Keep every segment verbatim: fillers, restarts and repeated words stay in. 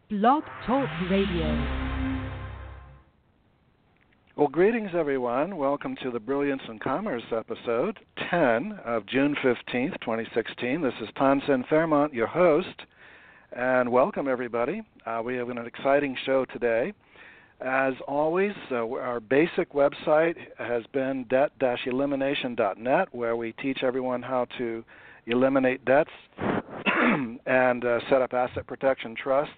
Blog Talk Radio. Well, greetings, everyone. Welcome to the Brilliance in Commerce episode ten of June fifteenth, twenty sixteen. This is Tonson Fairmont, your host, and welcome, everybody. Uh, we have an exciting show today. As always, uh, our basic website has been debt dash elimination dot net, where we teach everyone how to eliminate debts and uh, set up asset protection trusts.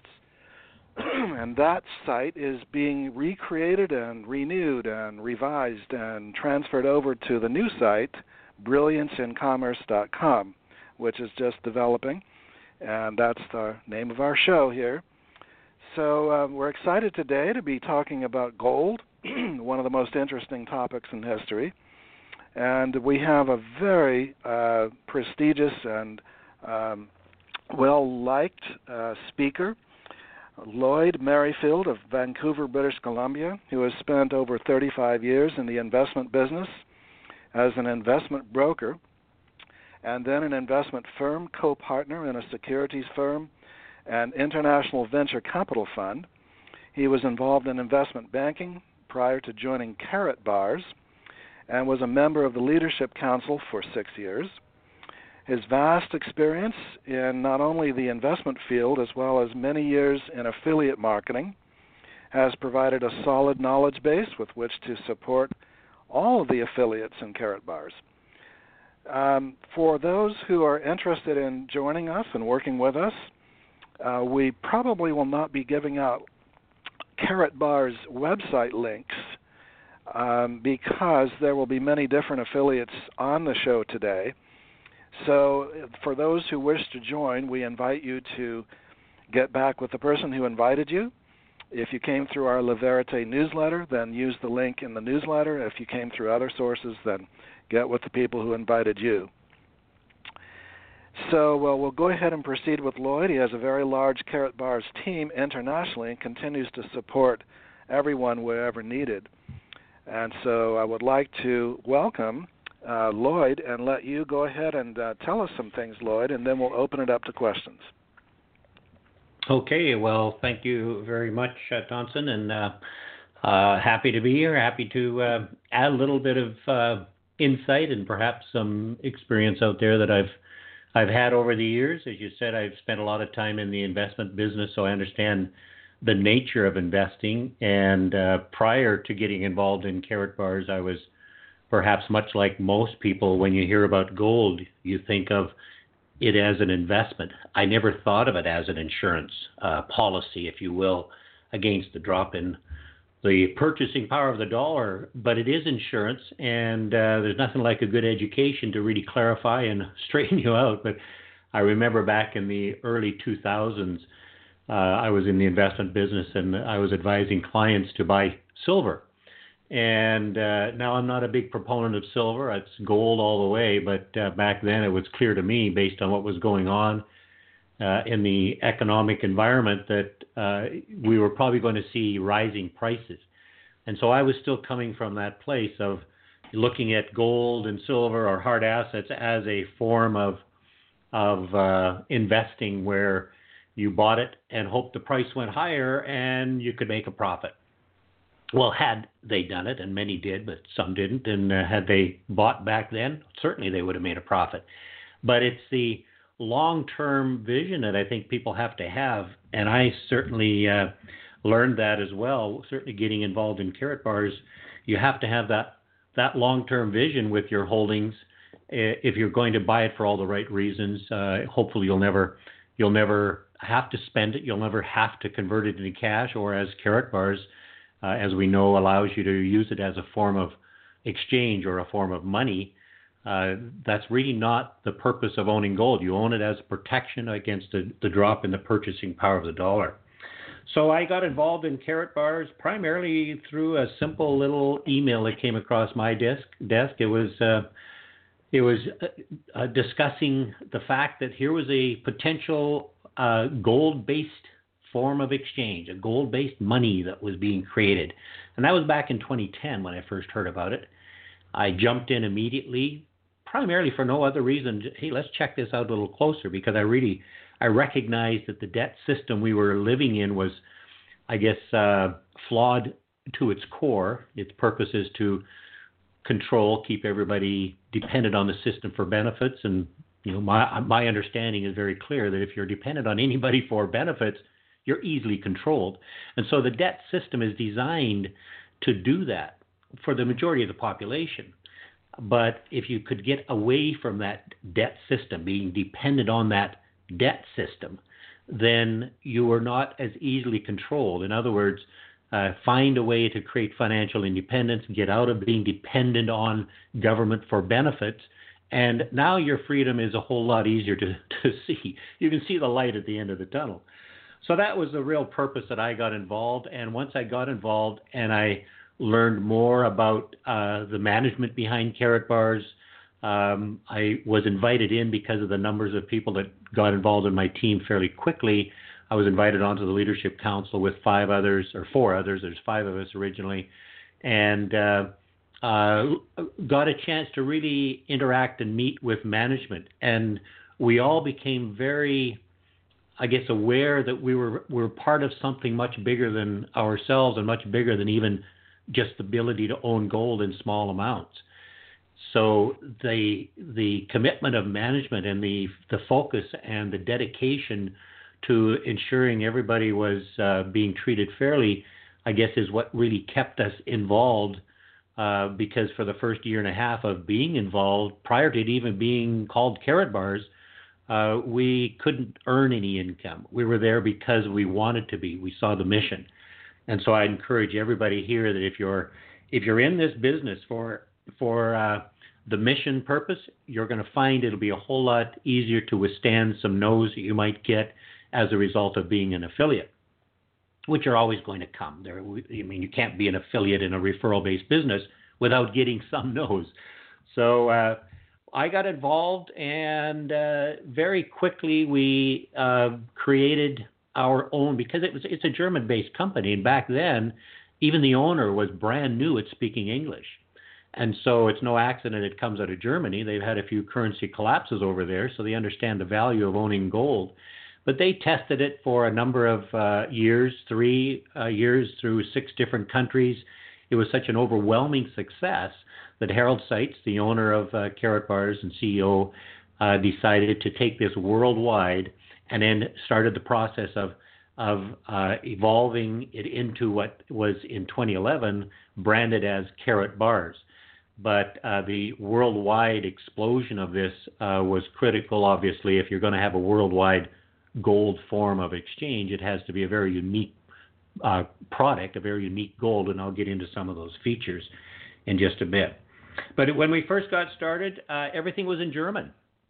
And that site is being recreated and renewed and revised and transferred over to the new site, brilliance in commerce dot com, which is just developing, and that's the name of our show here. So um, we're excited today to be talking about gold, one of the most interesting topics in history, and we have a very uh, prestigious and um, well-liked uh, speaker, Lloyd Merrifield of Vancouver, British Columbia, who has spent over thirty-five years in the investment business as an investment broker and then an investment firm co-partner in a securities firm and international venture capital fund. He was involved in investment banking prior to joining Karatbars and was a member of the Leadership Council for six years. His vast experience in not only the investment field as well as many years in affiliate marketing has provided a solid knowledge base with which to support all of the affiliates in Karatbars. Um, for those who are interested in joining us and working with us, uh, we probably will not be giving out Karatbars website links um, because there will be many different affiliates on the show today. So for those who wish to join, we invite you to get back with the person who invited you. If you came through our La Verite newsletter, then use the link in the newsletter. If you came through other sources, then get with the people who invited you. So well, we'll go ahead and proceed with Lloyd. He has a very large Karatbars team internationally and continues to support everyone wherever needed. And so I would like to welcome Uh, Lloyd, and let you go ahead and uh, tell us some things, Lloyd, and then we'll open it up to questions. Okay, well, thank you very much, uh, Tonson, and uh, uh, happy to be here, happy to uh, add a little bit of uh, insight and perhaps some experience out there that I've I've had over the years. As you said, I've spent a lot of time in the investment business, so I understand the nature of investing, and uh, prior to getting involved in Karatbars, I was perhaps much like most people, when you hear about gold, you think of it as an investment. I never thought of it as an insurance uh, policy, if you will, against the drop in the purchasing power of the dollar. But it is insurance, and uh, there's nothing like a good education to really clarify and straighten you out. But I remember back in the early two thousands, uh, I was in the investment business, and I was advising clients to buy silver. And uh, now I'm not a big proponent of silver. It's gold all the way. But uh, back then it was clear to me, based on what was going on uh, in the economic environment, that uh, we were probably going to see rising prices. And so I was still coming from that place of looking at gold and silver or hard assets as a form of, of uh, investing, where you bought it and hoped the price went higher and you could make a profit. Well, had they done it, and many did, but some didn't, and uh, had they bought back then, certainly they would have made a profit. But it's the long-term vision that I think people have to have, and I certainly uh, learned that as well. Certainly getting involved in Karatbars, you have to have that, that long-term vision with your holdings. If you're going to buy it for all the right reasons, uh, hopefully you'll never you'll never have to spend it. You'll never have to convert it into cash, or as Karatbars, Uh, as we know, allows you to use it as a form of exchange or a form of money. Uh, that's really not the purpose of owning gold. You own it as protection against the, the drop in the purchasing power of the dollar. So I got involved in Karatbars primarily through a simple little email that came across my desk. Desk. It was uh, it was uh, uh, discussing the fact that here was a potential uh, gold-based form of exchange, a gold-based money that was being created. And that was back in twenty ten when I first heard about it. I jumped in immediately, primarily for no other reason. Hey, let's check this out a little closer, because I really I recognized that the debt system we were living in was, I guess, uh, flawed to its core. Its purpose is to control, keep everybody dependent on the system for benefits. And, you know, my my understanding is very clear that if you're dependent on anybody for benefits, you're easily controlled. And so the debt system is designed to do that for the majority of the population. But if you could get away from that debt system, being dependent on that debt system, then you are not as easily controlled. In other words, uh, find a way to create financial independence, get out of being dependent on government for benefits, and now your freedom is a whole lot easier to, to see. You can see the light at the end of the tunnel. So that was the real purpose that I got involved. And once I got involved and I learned more about uh, the management behind Karatbars, um, I was invited in because of the numbers of people that got involved in my team fairly quickly. I was invited onto the Leadership Council with five others, or four others. There's five of us originally. And uh, uh, got a chance to really interact and meet with management. And we all became very, I guess, aware that we were, we were part of something much bigger than ourselves and much bigger than even just the ability to own gold in small amounts. So the the commitment of management and the the focus and the dedication to ensuring everybody was uh, being treated fairly, I guess, is what really kept us involved. Uh, because for the first year and a half of being involved, prior to it even being called Karatbars, uh, we couldn't earn any income. We were there because we wanted to be. We saw the mission. And so I encourage everybody here that if you're if you're in this business for for uh, the mission purpose, you're going to find it'll be a whole lot easier to withstand some no's that you might get as a result of being an affiliate, which are always going to come. There, I mean, you can't be an affiliate in a referral-based business without getting some no's. So uh, I got involved, and uh, very quickly we uh, created our own, because it was it's a German-based company, and back then even the owner was brand new at speaking English. And so it's no accident it comes out of Germany. They've had a few currency collapses over there, so they understand the value of owning gold. But they tested it for a number of uh, years, three uh, years through six different countries. It was such an overwhelming success that Harold Seitz, the owner of uh, Karatbars and C E O, uh, decided to take this worldwide, and then started the process of of uh, evolving it into what was in twenty eleven branded as Karatbars. But uh, the worldwide explosion of this uh, was critical. Obviously, if you're going to have a worldwide gold form of exchange, it has to be a very unique uh, product, a very unique gold, and I'll get into some of those features in just a bit. But when we first got started, uh, everything was in German.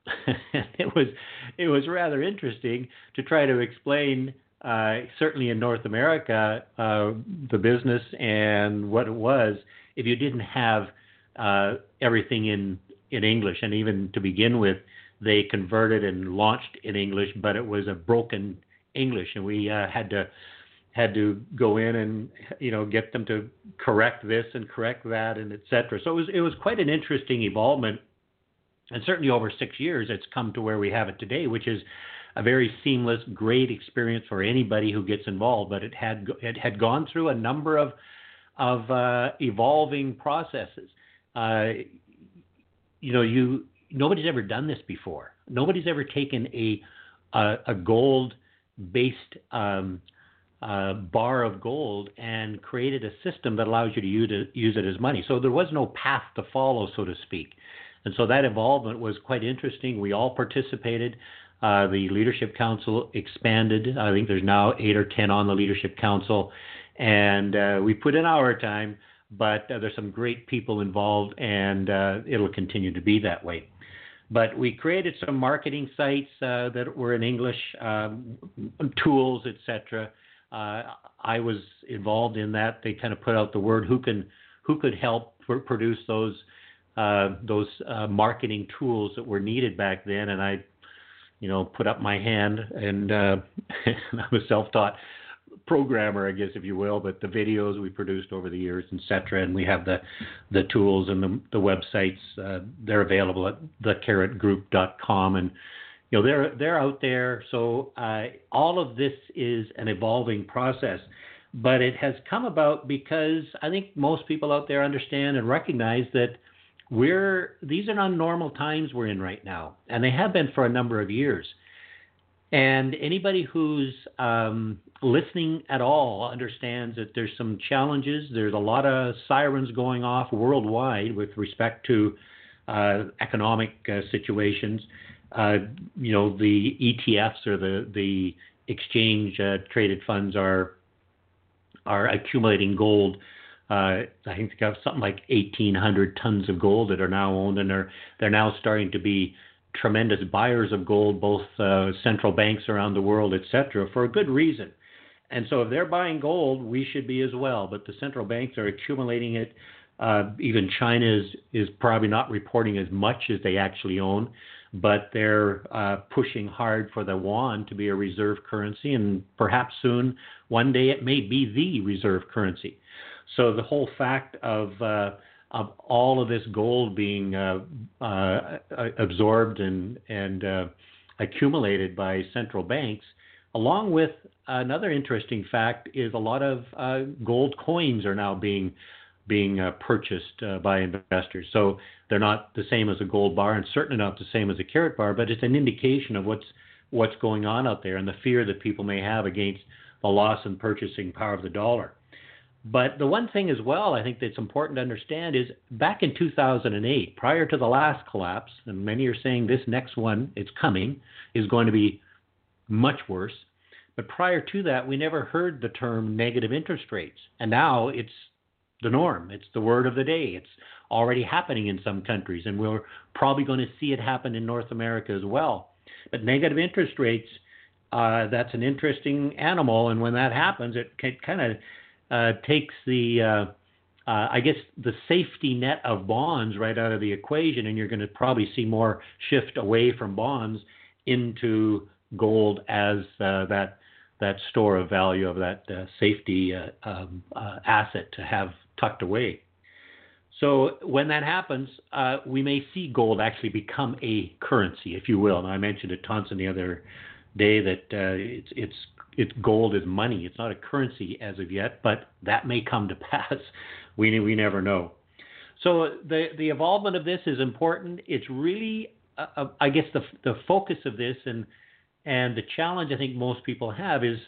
it was it was rather interesting to try to explain, uh, certainly in North America, uh, the business and what it was if you didn't have uh, everything in, in English. And even to begin with, they converted and launched in English, but it was a broken English, and we uh, had to had to go in and you know get them to correct this and correct that and et cetera. So it was it was quite an interesting evolvement, and certainly over six years, it's come to where we have it today, which is a very seamless, great experience for anybody who gets involved. But it had it had gone through a number of of uh, evolving processes. Uh, you know, you. Nobody's ever done this before. Nobody's ever taken a a, a gold-based um, uh, bar of gold and created a system that allows you to use it, use it as money. So there was no path to follow, so to speak. And so that involvement was quite interesting. We all participated. Uh, the Leadership Council expanded. I think there's now eight or ten on the Leadership Council. And uh, we put in our time, but uh, there's some great people involved, and uh, it'll continue to be that way. But we created some marketing sites uh, that were in English, um, tools, et cetera. Uh, I was involved in that. They kind of put out the word who can who could help pr- produce those uh, those uh, marketing tools that were needed back then, and I, you know, put up my hand, and uh, I'm a self-taught programmer, I guess, if you will, but the videos we produced over the years, et cetera, and we have the the tools and the, the websites. Uh, they're available at the karat group dot com, and you know, they're they're out there. So uh, all of this is an evolving process, but it has come about because I think most people out there understand and recognize that we're these are not normal times we're in right now, and they have been for a number of years. And anybody who's um, listening at all understands that there's some challenges. There's a lot of sirens going off worldwide with respect to uh, economic uh, situations. Uh, you know, the E T Fs or the the exchange uh, traded funds are are accumulating gold. Uh, I think they have something like eighteen hundred tons of gold that are now owned, and they're they're now starting to be tremendous buyers of gold, both uh, central banks around the world, et cetera, for a good reason. And so if they're buying gold, we should be as well. But the central banks are accumulating it. Uh, even China is, is probably not reporting as much as they actually own, but they're uh, pushing hard for the yuan to be a reserve currency, and perhaps soon, one day, it may be the reserve currency. So the whole fact of uh, of all of this gold being uh, uh, absorbed and and uh, accumulated by central banks, along with another interesting fact, is a lot of uh, gold coins are now being being uh, purchased uh, by investors. So they're not the same as a gold bar, and certainly not the same as a carat bar, but it's an indication of what's what's going on out there and the fear that people may have against the loss in purchasing power of the dollar. But the one thing as well I think that's important to understand is back in two thousand eight, prior to the last collapse, and many are saying this next one, it's coming, is going to be much worse. But prior to that, we never heard the term negative interest rates. And now it's the norm. It's the word of the day. It's already happening in some countries, and we're probably going to see it happen in North America as well. But negative interest rates, uh, that's an interesting animal. And when that happens, it kind of Uh, takes the, uh, uh, I guess, the safety net of bonds right out of the equation, and you're going to probably see more shift away from bonds into gold as uh, that that store of value of that uh, safety uh, um, uh, asset to have tucked away. So when that happens, uh, we may see gold actually become a currency, if you will. And I mentioned at Tonson the other day that uh, it's it's it's gold is money. It's not a currency as of yet, but that may come to pass. We we never know. So the the evolvement of this is important. It's really, uh, I guess, the the focus of this and and the challenge I think most people have is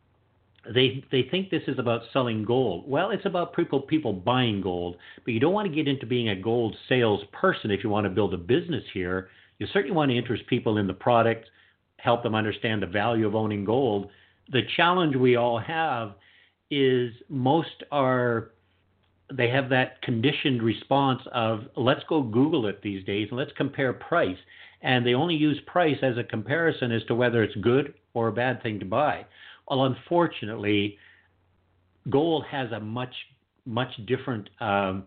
they they think this is about selling gold. Well, it's about people people buying gold, but you don't want to get into being a gold salesperson if you want to build a business here. You certainly want to interest people in the product, help them understand the value of owning gold. The challenge we all have is most are, they have that conditioned response of, let's go Google it these days and let's compare price. And they only use price as a comparison as to whether it's good or a bad thing to buy. Well, unfortunately, gold has a much, much different um,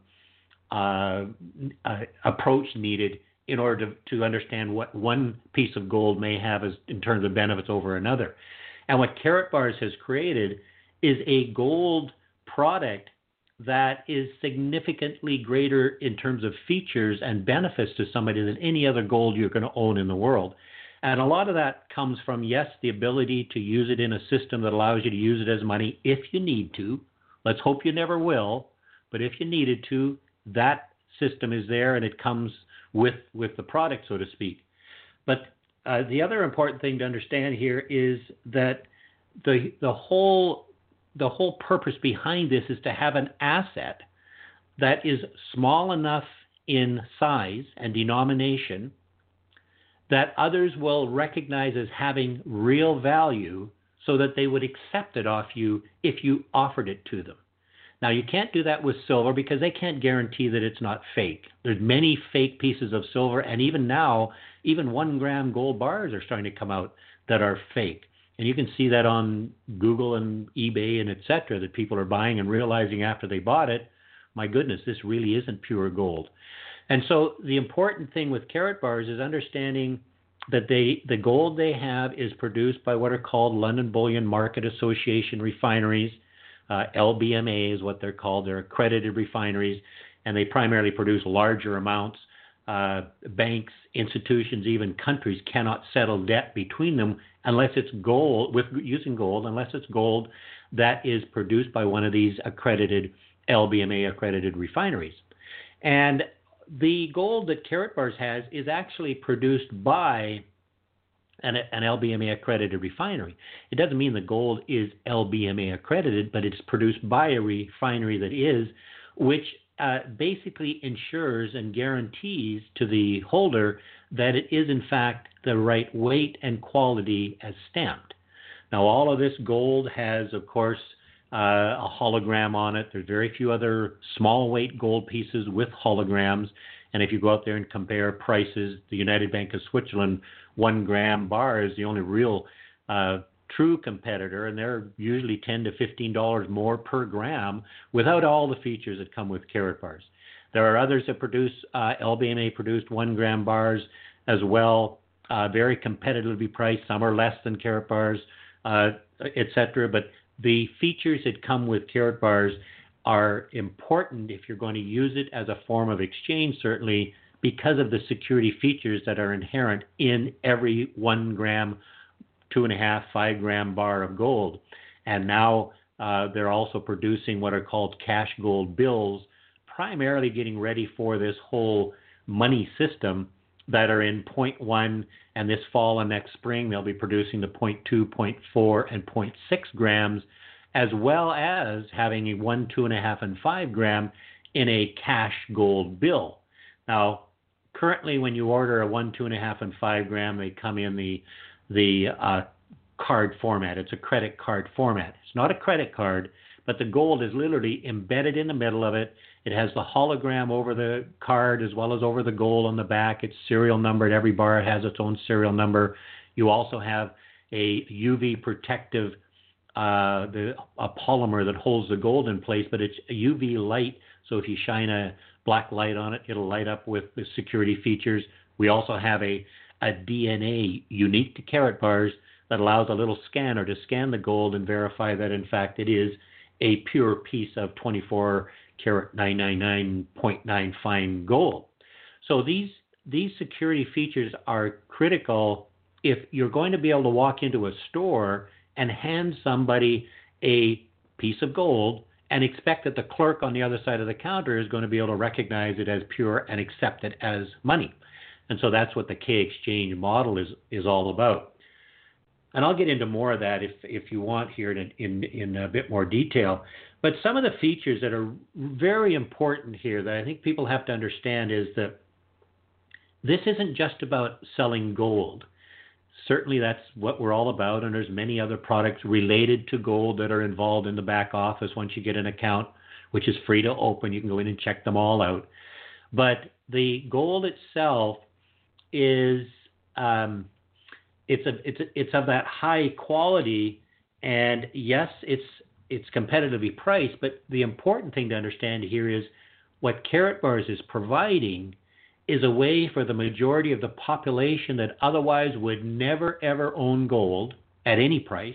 uh, uh, approach needed in order to, to understand what one piece of gold may have as in terms of benefits over another. And what Karatbars has created is a gold product that is significantly greater in terms of features and benefits to somebody than any other gold you're going to own in the world. And a lot of that comes from, yes, the ability to use it in a system that allows you to use it as money if you need to. Let's hope you never will. But if you needed to, that system is there and it comes with, with the product, so to speak. But Uh, the other important thing to understand here is that the the whole the whole purpose behind this is to have an asset that is small enough in size and denomination that others will recognize as having real value, so that they would accept it off you if you offered it to them. Now, you can't do that with silver because they can't guarantee that it's not fake. There's many fake pieces of silver, and even now, even one gram gold bars are starting to come out that are fake. And you can see that on Google and eBay and et cetera, that people are buying and realizing after they bought it, my goodness, this really isn't pure gold. And so the important thing with Karatbars is understanding that they the gold they have is produced by what are called London Bullion Market Association refineries. Uh, L B M A is what they're called. They're accredited refineries, and they primarily produce larger amounts. Uh, banks institutions, even countries, cannot settle debt between them unless it's gold, with using gold, unless it's gold that is produced by one of these accredited L B M A accredited refineries. And the gold that Karatbars has is actually produced by an, an L B M A accredited refinery. It doesn't mean the gold is L B M A accredited, but it's produced by a refinery that is, which uh, basically ensures and guarantees to the holder that it is in fact the right weight and quality as stamped. Now, all of this gold has, of course, uh, a hologram on it. There's very few other small weight gold pieces with holograms. And if you go out there and compare prices, the United Bank of Switzerland one gram bar is the only real uh, true competitor, and they're usually ten to fifteen dollars more per gram without all the features that come with Karatbars. There are others that produce uh, L B M A produced one gram bars as well, uh, very competitively priced. Some are less than Karatbars, uh, et cetera. But the features that come with Karatbars are important if you're going to use it as a form of exchange, certainly because of the security features that are inherent in every one gram, two and a half, five gram bar of gold. And now uh, they're also producing what are called cash gold bills, primarily getting ready for this whole money system that are in zero point one, and this fall and next spring they'll be producing the zero point two, zero point four, and zero point six grams, as well as having a one, two and a half, and five gram in a cash gold bill. Now, currently, when you order a one, two and a half, and five gram, they come in the the uh, card format. It's a credit card format. It's not a credit card, but the gold is literally embedded in the middle of it. It has the hologram over the card as well as over the gold on the back. It's serial numbered. Every bar has its own serial number. You also have a U V protective uh, the a polymer that holds the gold in place, but it's a U V light. So if you shine a black light on it, it'll light up with the security features. We also have a, a D N A unique to Karatbars that allows a little scanner to scan the gold and verify that, in fact, it is a pure piece of twenty-four karat nine ninety-nine point nine fine gold. So these these security features are critical if you're going to be able to walk into a store and hand somebody a piece of gold and expect that the clerk on the other side of the counter is going to be able to recognize it as pure and accept it as money. And so that's what the K-Exchange model is is all about. And I'll get into more of that if if you want here in, in, in a bit more detail. But some of the features that are very important here that I think people have to understand is that this isn't just about selling gold. Certainly that's what we're all about, and there's many other products related to gold that are involved in the back office once you get an account, which is free to open. You can go in and check them all out. But the gold itself is um, it's a, it's a, it's of that high quality, and yes, it's it's competitively priced. But the important thing to understand here is what Karatbars is providing is a way for the majority of the population that otherwise would never ever own gold at any price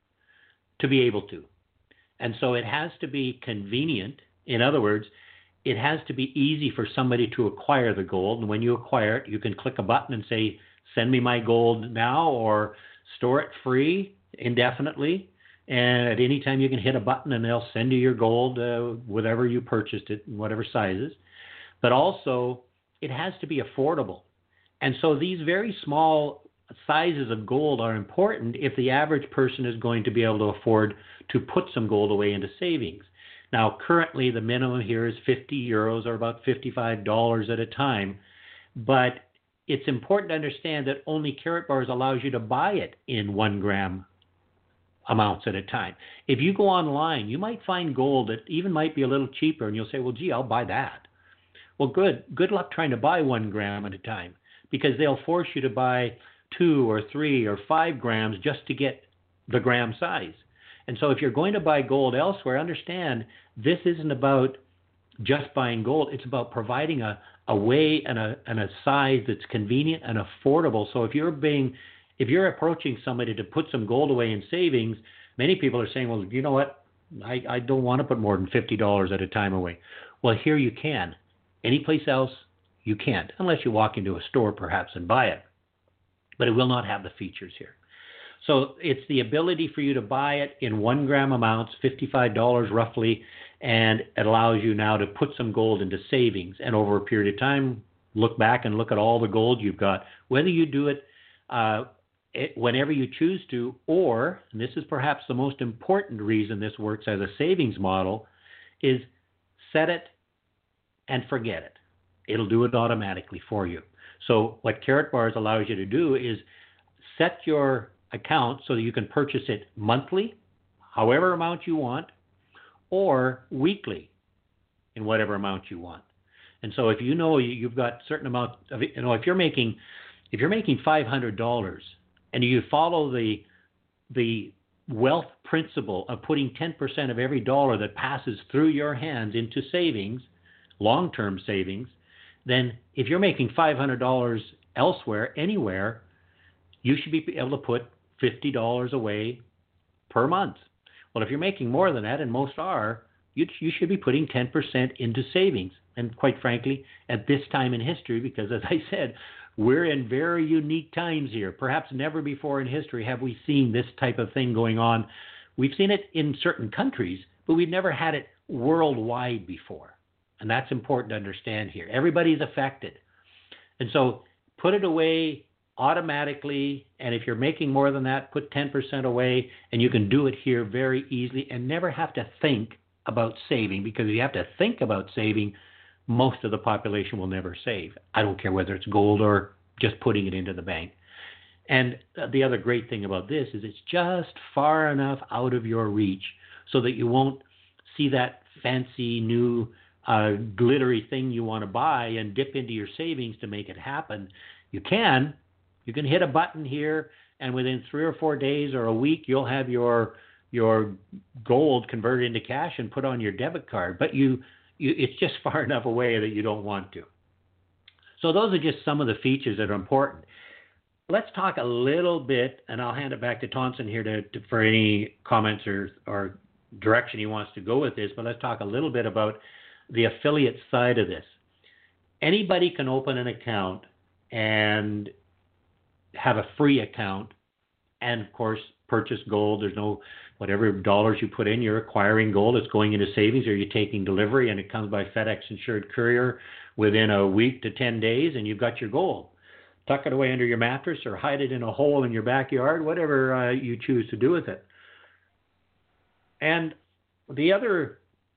to be able to. And so it has to be convenient. In other words, it has to be easy for somebody to acquire the gold. And when you acquire it, you can click a button and say, send me my gold now, or store it free indefinitely. And at any time you can hit a button and they'll send you your gold, uh, whatever you purchased it, in whatever sizes. But also, it has to be affordable. And so these very small sizes of gold are important if the average person is going to be able to afford to put some gold away into savings. Now, currently, the minimum here is fifty euros, or about fifty-five dollars at a time. But it's important to understand that only Karatbars allows you to buy it in one gram amounts at a time. If you go online, you might find gold that even might be a little cheaper, and you'll say, well, gee, I'll buy that. Well, good. Good luck trying to buy one gram at a time, because they'll force you to buy two or three or five grams just to get the gram size. And so if you're going to buy gold elsewhere, understand this isn't about just buying gold. It's about providing a, a way and a and a size that's convenient and affordable. So if you're being if you're approaching somebody to put some gold away in savings, many people are saying, well, you know what? I, I don't want to put more than fifty dollars at a time away. Well, here you can. Anyplace else, You can't, unless you walk into a store perhaps and buy it. But it will not have the features here. So it's the ability for you to buy it in one gram amounts, fifty-five dollars roughly, and it allows you now to put some gold into savings. And over a period of time, look back and look at all the gold you've got, whether you do it, uh, it whenever you choose to, or, and this is perhaps the most important reason this works as a savings model, is set it and forget it. It'll do it automatically for you. So what Karatbars allows you to do is set your account so that you can purchase it monthly, however amount you want, or weekly in whatever amount you want. And so if you know you've got a certain amount of, you know, if you're making, if you're making five hundred dollars and you follow the, the wealth principle of putting ten percent of every dollar that passes through your hands into savings, long-term savings, then if you're making five hundred dollars elsewhere, anywhere, you should be able to put fifty dollars away per month. Well, if you're making more than that, and most are, you, you should be putting ten percent into savings. And quite frankly, at this time in history, because as I said, we're in very unique times here. Perhaps never before in history have we seen this type of thing going on. We've seen it in certain countries, but we've never had it worldwide before. And that's important to understand here. Everybody's affected. And so put it away automatically, and if you're making more than that, put ten percent away, and you can do it here very easily and never have to think about saving, because if you have to think about saving, most of the population will never save. I don't care whether it's gold or just putting it into the bank. And the other great thing about this is it's just far enough out of your reach so that you won't see that fancy new uh, glittery thing you want to buy and dip into your savings to make it happen. You can. You can hit a button here, and within three or four days or a week, you'll have your your gold converted into cash and put on your debit card. But you, you it's just far enough away that you don't want to. So those are just some of the features that are important. Let's talk a little bit, and I'll hand it back to Tonson here to, to, for any comments or, or direction he wants to go with this, but let's talk a little bit about the affiliate side of this. Anybody can open an account and have a free account and, of course, purchase gold. There's no, whatever dollars you put in, you're acquiring gold. It's going into savings, or you're taking delivery, and it comes by FedEx insured courier within a week to ten days, and you've got your gold. Tuck it away under your mattress or hide it in a hole in your backyard, whatever uh, you choose to do with it. And the other,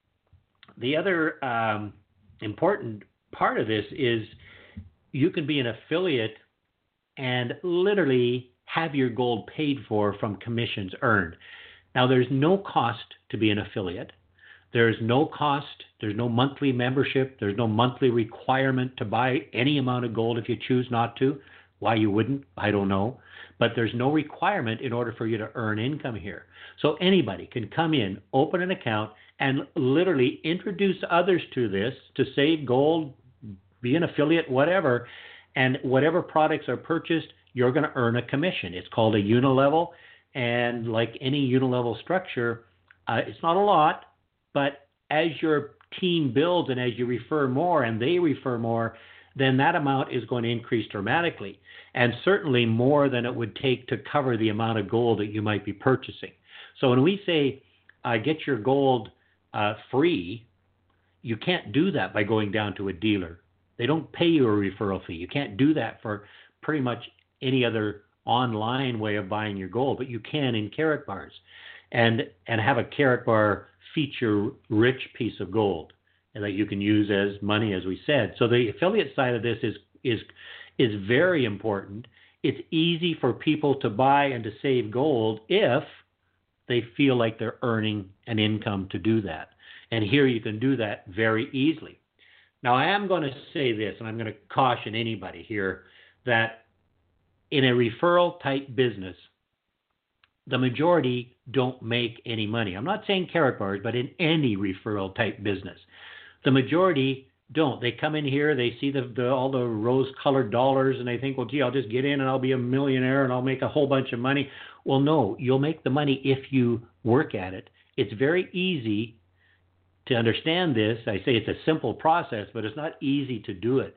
the other um, important part of this is you can be an affiliate and literally have your gold paid for from commissions earned. Now, there's no cost to be an affiliate. There's no cost. There's no monthly membership. There's no monthly requirement to buy any amount of gold if you choose not to. Why you wouldn't, I don't know. But there's no requirement in order for you to earn income here. So anybody can come in, open an account, and literally introduce others to this, to save gold, be an affiliate, whatever. And whatever products are purchased, you're going to earn a commission. It's called a unilevel. And like any unilevel structure, uh, it's not a lot, but as your team builds and as you refer more and they refer more, then that amount is going to increase dramatically, and certainly more than it would take to cover the amount of gold that you might be purchasing. So when we say uh, get your gold uh, free, you can't do that by going down to a dealer. They don't pay you a referral fee. You can't do that for pretty much any other online way of buying your gold, but you can in Karatbars, and and have a Karatbar feature-rich piece of gold and that you can use as money, as we said. So the affiliate side of this is is is very important. It's easy for people to buy and to save gold if they feel like they're earning an income to do that. And here you can do that very easily. Now, I am going to say this, and I'm going to caution anybody here, that in a referral-type business, the majority don't make any money. I'm not saying Karatbars, but in any referral-type business, the majority don't. They come in here, they see the, the all the rose-colored dollars, and they think, well, gee, I'll just get in and I'll be a millionaire and I'll make a whole bunch of money. Well, no, you'll make the money if you work at it. It's very easy to understand this. I say it's a simple process, but it's not easy to do it.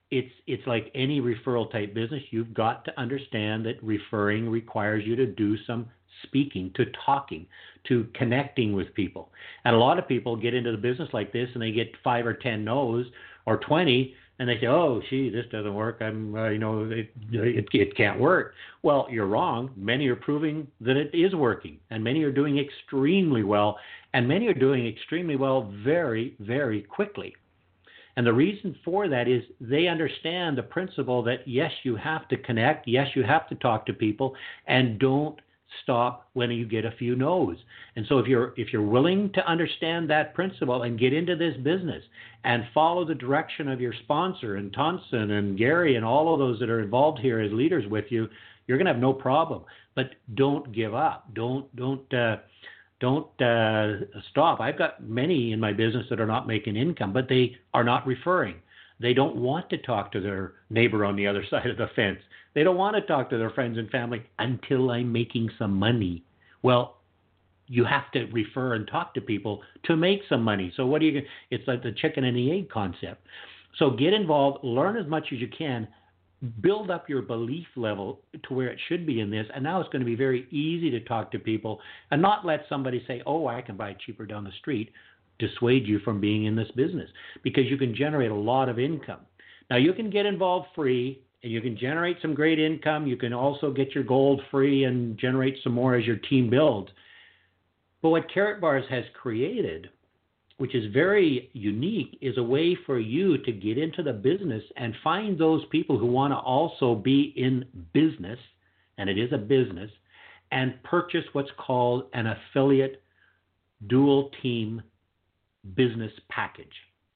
it's it's like any referral type business. You've got to understand that referring requires you to do some speaking, to talking, to connecting with people. And a lot of people get into the business like this and they get five or ten no's or twenty, and they say, "Oh, gee, this doesn't work. I'm, uh, you know, it, it it can't work." Well, you're wrong. Many are proving that it is working, and many are doing extremely well, and many are doing extremely well very, very quickly. And the reason for that is they understand the principle that yes, you have to connect, yes, you have to talk to people, and don't stop when you get a few no's. And so if you're if you're willing to understand that principle and get into this business and follow the direction of your sponsor and Tonson and Gary and all of those that are involved here as leaders with you, you're going to have no problem. But don't give up. Don't don't uh, don't uh, stop. I've got many in my business that are not making income, but they are not referring. They don't want to talk to their neighbor on the other side of the fence. They don't want to talk to their friends and family until I'm making some money. Well, you have to refer and talk to people to make some money. So what do you? It's like the chicken and the egg concept. So get involved, learn as much as you can, build up your belief level to where it should be in this. And now it's going to be very easy to talk to people and not let somebody say, "Oh, I can buy it cheaper down the street," dissuade you from being in this business, because you can generate a lot of income. Now, you can get involved free and you can generate some great income. You can also get your gold free and generate some more as your team builds. But what Karatbars has created, which is very unique, is a way for you to get into the business and find those people who want to also be in business, and it is a business, and purchase what's called an affiliate dual team business package.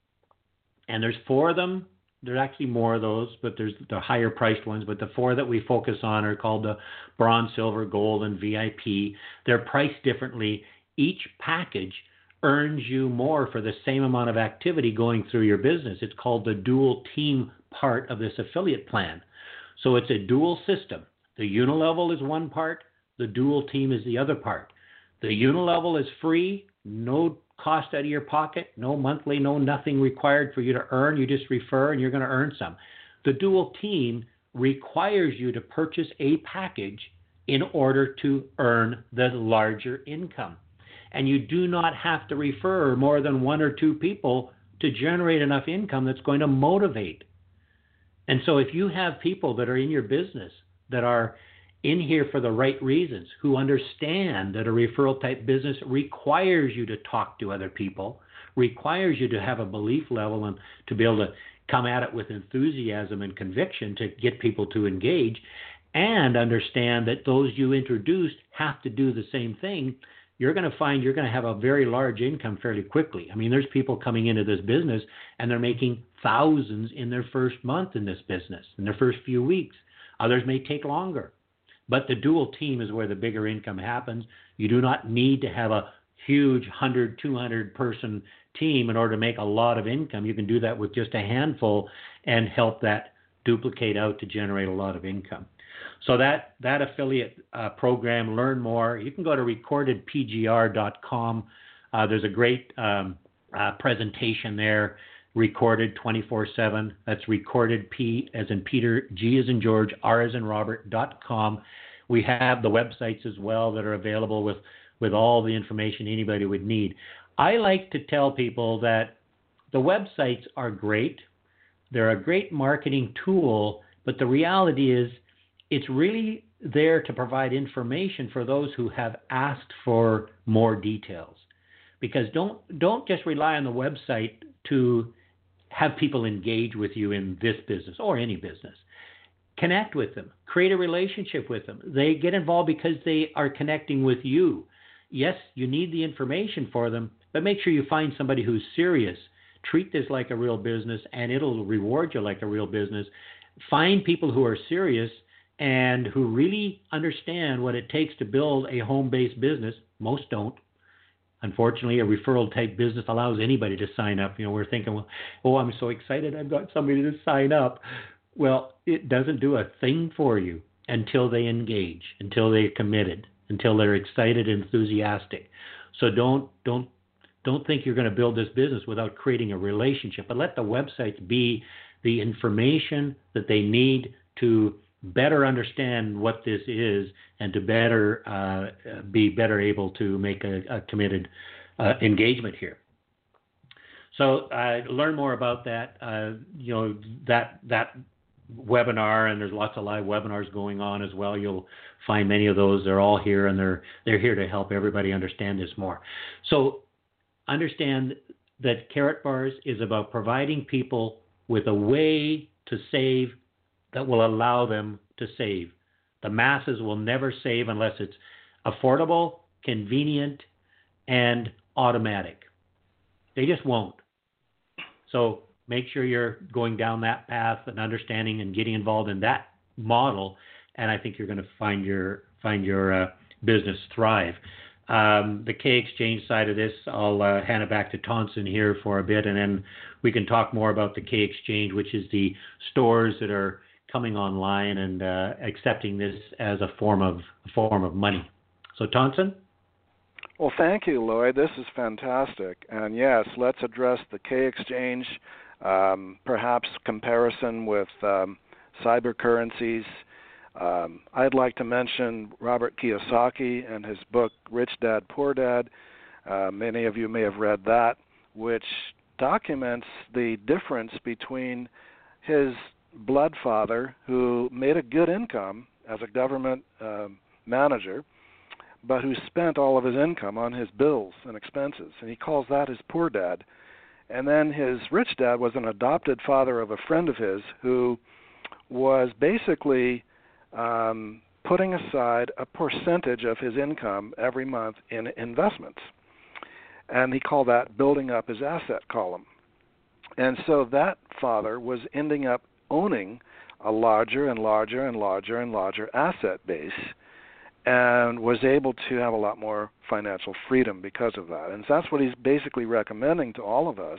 And there's four of them. There's actually more of those, but there's the higher priced ones. But the four that we focus on are called the bronze, silver, gold, and V I P. They're priced differently. Each package earns you more for the same amount of activity going through your business. It's called the dual team part of this affiliate plan. So it's a dual system. The unilevel is one part. The dual team is the other part. The unilevel is free, no cost out of your pocket, no monthly, no nothing required for you to earn. You just refer and you're going to earn some. The dual team requires you to purchase a package in order to earn the larger income. And you do not have to refer more than one or two people to generate enough income that's going to motivate. And so if you have people that are in your business that are in here for the right reasons, who understand that a referral type business requires you to talk to other people, requires you to have a belief level and to be able to come at it with enthusiasm and conviction to get people to engage, and understand that those you introduced have to do the same thing, you're going to find you're going to have a very large income fairly quickly. I mean, there's people coming into this business and they're making thousands in their first month in this business, in their first few weeks. Others may take longer. But the dual team is where the bigger income happens. You do not need to have a huge one hundred, two hundred person team in order to make a lot of income. You can do that with just a handful and help that duplicate out to generate a lot of income. So that, that affiliate uh, program, learn more. You can go to recorded p g r dot com. Uh, there's a great um, uh, presentation there, recorded twenty-four seven. That's recorded P as in Peter, G as in George, R as in Robert, dot com. We have the websites as well that are available with, with all the information anybody would need. I like to tell people that the websites are great. They're a great marketing tool, but the reality is it's really there to provide information for those who have asked for more details. Because don't don't just rely on the website to have people engage with you in this business or any business. Connect with them. Create a relationship with them. They get involved because they are connecting with you. Yes, you need the information for them, but make sure you find somebody who's serious. Treat this like a real business, and it'll reward you like a real business. Find people who are serious and who really understand what it takes to build a home-based business. Most don't. Unfortunately, a referral type business allows anybody to sign up. You know, we're thinking, well, oh, I'm so excited I've got somebody to sign up. Well, it doesn't do a thing for you until they engage, until they're committed, until they're excited and enthusiastic. So don't don't don't think you're going to build this business without creating a relationship. But let the websites be the information that they need to better understand what this is and to better uh, be better able to make a, a committed uh, engagement here. So uh, learn more about that. Uh, you know, that that webinar, and there's lots of live webinars going on as well. You'll find many of those. They're all here, and they're they're here to help everybody understand this more. So understand that Karatbars is about providing people with a way to save that will allow them to save. The masses will never save unless it's affordable, convenient, and automatic. They just won't. So make sure you're going down that path and understanding and getting involved in that model, and I think you're going to find your find your uh, business thrive. Um, the K Exchange side of this, I'll uh, hand it back to Tonson here for a bit, and then we can talk more about the K Exchange, which is the stores that are coming online and uh, accepting this as a form of a form of money. So Tonson? Well, thank you, Lloyd. This is fantastic. And yes, let's address the K Exchange, um, perhaps comparison with um, cyber currencies. Um, I'd like to mention Robert Kiyosaki and his book, Rich Dad, Poor Dad. Uh, many of you may have read that, which documents the difference between his blood father, who made a good income as a government um, manager, but who spent all of his income on his bills and expenses, and he calls that his poor dad. And then his rich dad was an adopted father of a friend of his who was basically um, putting aside a percentage of his income every month in investments. And he called that building up his asset column. And so that father was ending up owning a larger and larger and larger and larger asset base, and was able to have a lot more financial freedom because of that. And so that's what he's basically recommending to all of us,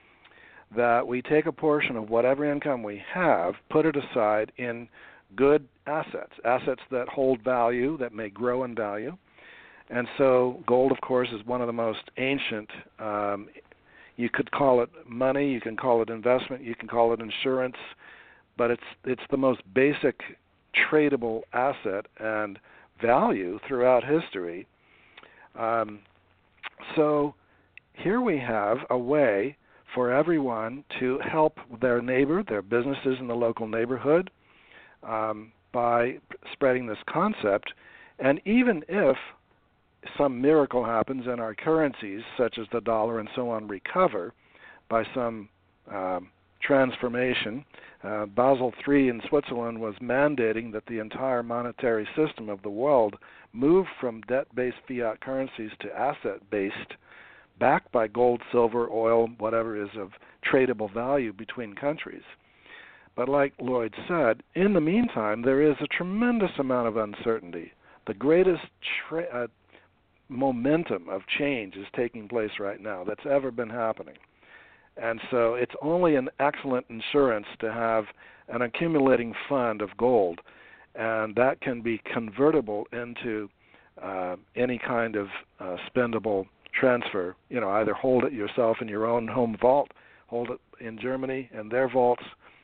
that we take a portion of whatever income we have, put it aside in good assets, assets that hold value, that may grow in value. And so gold, of course, is one of the most ancient, um, you could call it money, you can call it investment, you can call it insurance, but it's it's the most basic tradable asset and value throughout history. Um, so here we have a way for everyone to help their neighbor, their businesses in the local neighborhood, um, by spreading this concept. And even if some miracle happens and our currencies, such as the dollar and so on, recover by some um, transformation, Uh, Basel three in Switzerland was mandating that the entire monetary system of the world move from debt-based fiat currencies to asset-based, backed by gold, silver, oil, whatever is of tradable value between countries. But like Lloyd said, in the meantime, there is a tremendous amount of uncertainty. The greatest tra- uh, momentum of change is taking place right now that's ever been happening. And so it's only an excellent insurance to have an accumulating fund of gold, and that can be convertible into uh, any kind of uh, spendable transfer. You know, either hold it yourself in your own home vault, hold it in Germany and their vaults,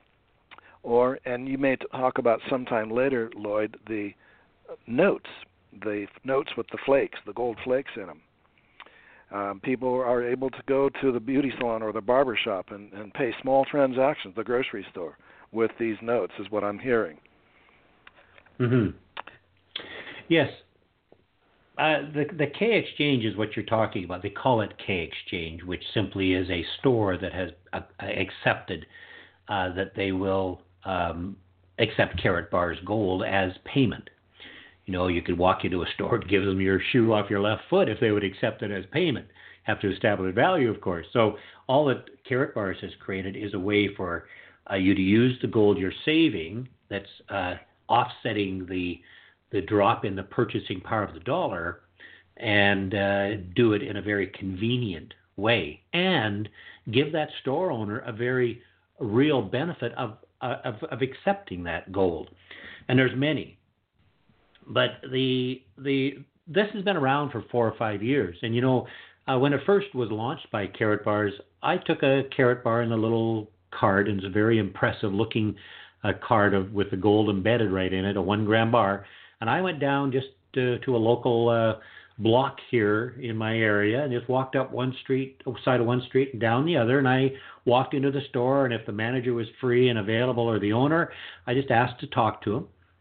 or, and you may talk about sometime later, Lloyd, the notes, the notes with the flakes, the gold flakes in them. Um, people are able to go to the beauty salon or the barber shop and, and pay small transactions, the grocery store, with these notes, is what I'm hearing. Mm-hmm. Yes. Uh, the, the K Exchange is what you're talking about. They call it K Exchange, which simply is a store that has uh, accepted uh, that they will um, accept Karatbars gold as payment. You know, you could walk into a store and give them your shoe off your left foot if they would accept it as payment. Have to establish value, of course. So all that Karatbars has created is a way for uh, you to use the gold you're saving that's uh, offsetting the the drop in the purchasing power of the dollar, and uh, do it in a very convenient way, and give that store owner a very real benefit of uh, of, of accepting that gold. And there's many. But the the this has been around for four or five years, and you know, uh, when it first was launched by Karatbars, I took a Karatbar in a little card, and it's a very impressive looking uh, card of, with the gold embedded right in it, a one gram bar. And I went down just to, to a local uh, block here in my area and just walked up one street, side of one street and down the other. And I walked into the store, and if the manager was free and available or the owner, I just asked to talk to him.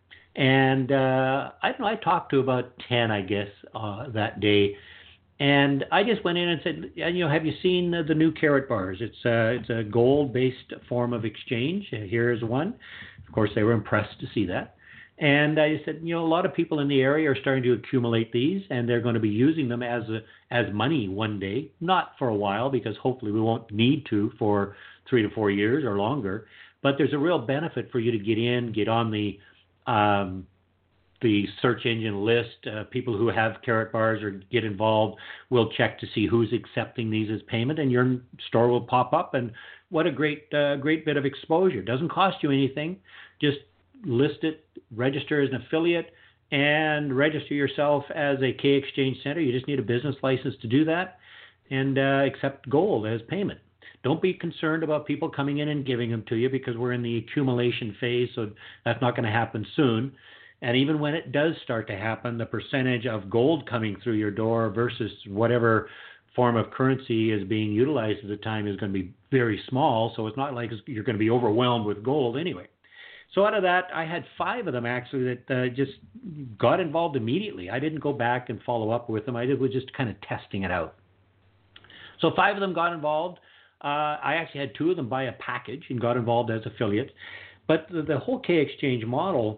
And uh, I don't know, I talked to about ten, I guess, uh, that day. And I just went in and said, you know, have you seen the, the new Karat bars? It's a, it's a gold-based form of exchange. Here's one. Of course, they were impressed to see that. And I said, you know, a lot of people in the area are starting to accumulate these, and they're going to be using them as a, as money one day. Not for a while, because hopefully we won't need to for three to four years or longer. But there's a real benefit for you to get in, get on the um, the search engine list. Uh, people who have Karat bars or get involved will check to see who's accepting these as payment, and your store will pop up. And what a great uh, great bit of exposure. Doesn't cost you anything. Just list it, register as an affiliate, and register yourself as a K Exchange Center. You just need a business license to do that, and uh, accept gold as payment. Don't be concerned about people coming in and giving them to you, because we're in the accumulation phase, so that's not going to happen soon. And even when it does start to happen, the percentage of gold coming through your door versus whatever form of currency is being utilized at the time is going to be very small, so it's not like you're going to be overwhelmed with gold anyway. So out of that, I had five of them actually that uh, just got involved immediately. I didn't go back and follow up with them. I did was just kind of testing it out. So five of them got involved. Uh, I actually had two of them buy a package and got involved as affiliates. But the, the whole K Exchange model,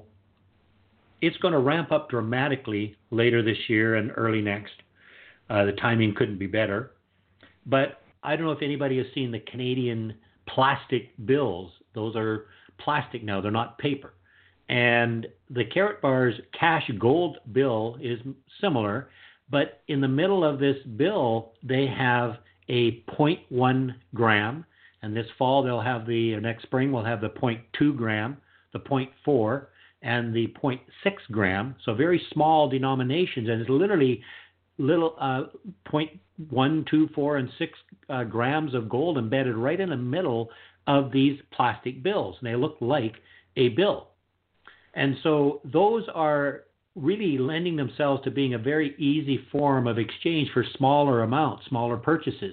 it's going to ramp up dramatically later this year and early next. Uh, the timing couldn't be better. But I don't know if anybody has seen the Canadian plastic bills. Those are plastic now. They're not paper. And the Karat bars cash gold bill is similar, but in the middle of this bill, they have a zero point one gram, and this fall they'll have the, or next spring we'll have the zero point two gram, the zero point four, and the zero point six gram, so very small denominations, and it's literally little uh, zero point one, two, four, and six uh, grams of gold embedded right in the middle of these plastic bills, and they look like a bill. And so those are really lending themselves to being a very easy form of exchange for smaller amounts, smaller purchases.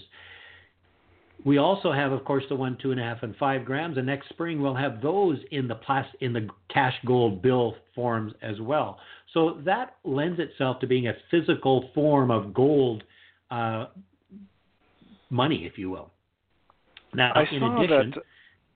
We also have, of course, the one, two and a half, and five grams, and next spring we'll have those in the plas- in the cash gold bill forms as well. So that lends itself to being a physical form of gold uh, money, if you will. Now, I in saw addition, that.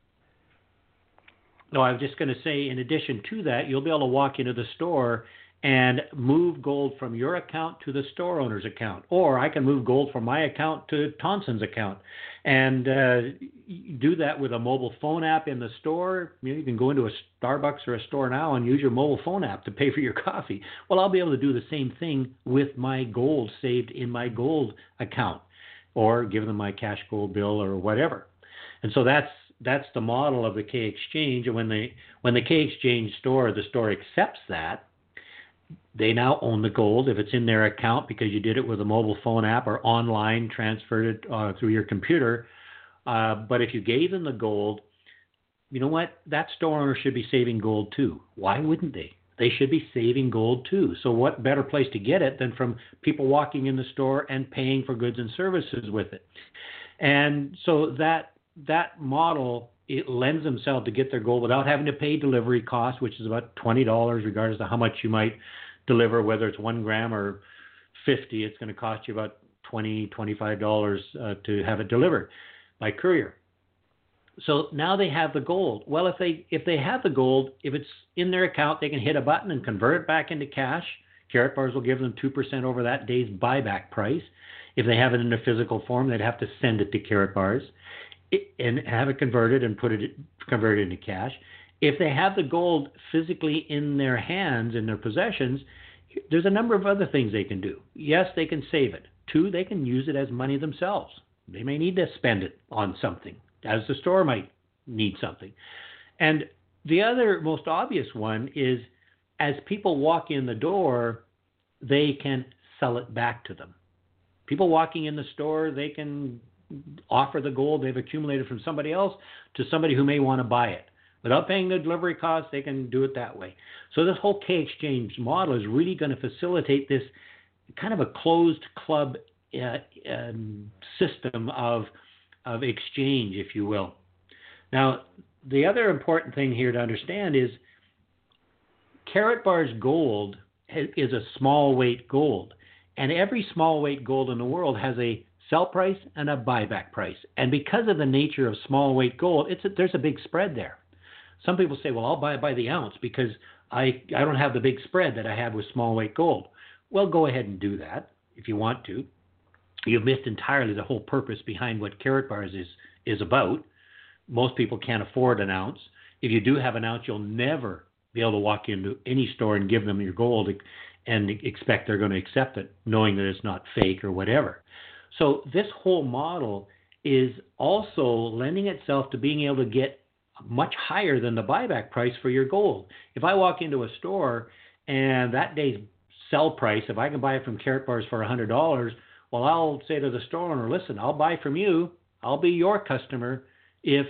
No, I was just going to say, in addition to that, you'll be able to walk into the store and move gold from your account to the store owner's account. Or I can move gold from my account to Tonson's account. And uh, do that with a mobile phone app in the store. You know, you can go into a Starbucks or a store now and use your mobile phone app to pay for your coffee. Well, I'll be able to do the same thing with my gold saved in my gold account, or give them my cash gold bill or whatever. And so that's that's the model of the K Exchange. And when the when the K Exchange store, the store accepts that, they now own the gold if it's in their account because you did it with a mobile phone app or online, transferred it uh, through your computer. Uh, but if you gave them the gold, you know what? That store owner should be saving gold too. Why wouldn't they? They should be saving gold too. So what better place to get it than from people walking in the store and paying for goods and services with it? And so that that model, it lends themselves to get their gold without having to pay delivery costs, which is about twenty dollars, regardless of how much you might deliver, whether it's one gram or fifty. It's going to cost you about twenty, twenty-five dollars uh, to have it delivered by courier. So now they have the gold. Well, if they if they have the gold, if it's in their account, they can hit a button and convert it back into cash. Karat bars will give them two percent over that day's buyback price. If they have it in a physical form, they'd have to send it to Karat bars and have it converted and put it converted into cash. If they have the gold physically in their hands, in their possessions, there's a number of other things they can do. Yes, they can save it. Two, they can use it as money themselves. They may need to spend it on something, as the store might need something. And the other most obvious one is, as people walk in the door, they can sell it back to them. People walking in the store, they can offer the gold they've accumulated from somebody else to somebody who may want to buy it. Without paying the delivery costs, they can do it that way. So this whole K-Exchange model is really going to facilitate this kind of a closed club uh, um, system of, of exchange, if you will. Now, the other important thing here to understand is Karatbar's gold is a small weight gold. And every small weight gold in the world has a sell price and a buyback price. And because of the nature of small weight gold, it's a, there's a big spread there. Some people say, well, I'll buy it by the ounce because I, I don't have the big spread that I have with small weight gold. Well, go ahead and do that if you want to. You've missed entirely the whole purpose behind what Karatbars is, is about. Most people can't afford an ounce. If you do have an ounce, you'll never be able to walk into any store and give them your gold and expect they're going to accept it, knowing that it's not fake or whatever. So this whole model is also lending itself to being able to get much higher than the buyback price for your gold. If I walk into a store and that day's sell price, if I can buy it from Karatbars for one hundred dollars, well, I'll say to the store owner, listen, I'll buy from you. I'll be your customer if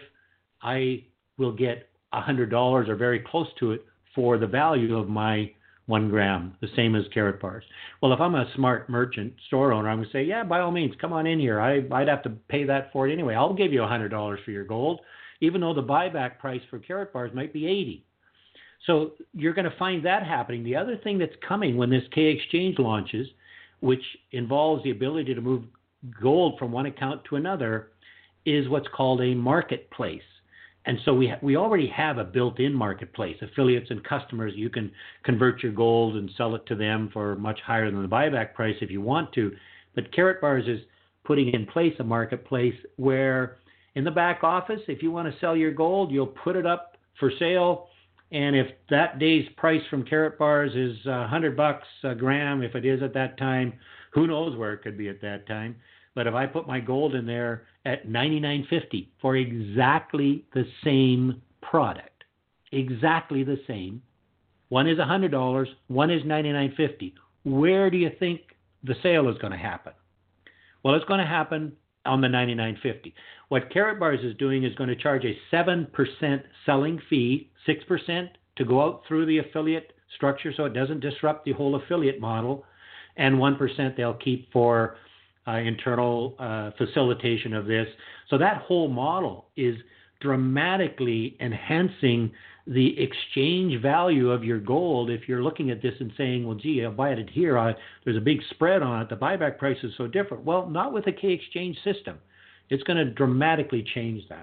I will get one hundred dollars or very close to it for the value of my one gram, the same as Karatbars. Well, if I'm a smart merchant store owner, I'm going to say, yeah, by all means, come on in here. I, I'd have to pay that for it anyway. I'll give you one hundred dollars for your gold, even though the buyback price for Karatbars might be eighty. So you're going to find that happening. The other thing that's coming when this K-Exchange launches, which involves the ability to move gold from one account to another, is what's called a marketplace. And so we ha- we already have a built-in marketplace, affiliates and customers. You can convert your gold and sell it to them for much higher than the buyback price if you want to. But Karatbars is putting in place a marketplace where in the back office, if you want to sell your gold, you'll put it up for sale. And if that day's price from Karatbars is one hundred bucks a gram, if it is at that time, who knows where it could be at that time. But if I put my gold in there at ninety-nine fifty for exactly the same product, exactly the same, one is one hundred dollars, one is ninety-nine fifty. Where do you think the sale is going to happen? Well, it's going to happen on the ninety-nine fifty. What Karatbars is doing is going to charge a seven percent selling fee, six percent to go out through the affiliate structure so it doesn't disrupt the whole affiliate model, and one percent they'll keep for Uh, internal uh, facilitation of this. So that whole model is dramatically enhancing the exchange value of your gold. If you're looking at this and saying, well, gee, I'll buy it here. I, there's a big spread on it. The buyback price is so different. Well, not with a K-Exchange system. It's going to dramatically change that.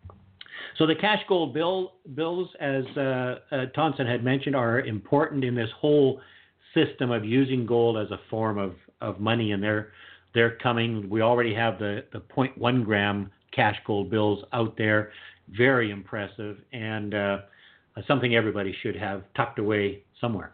So the cash gold bill, bills, as uh, uh, Tonson had mentioned, are important in this whole system of using gold as a form of, of money, and they're They're coming. We already have the, the zero point one gram cash gold bills out there. Very impressive, and uh, something everybody should have tucked away somewhere.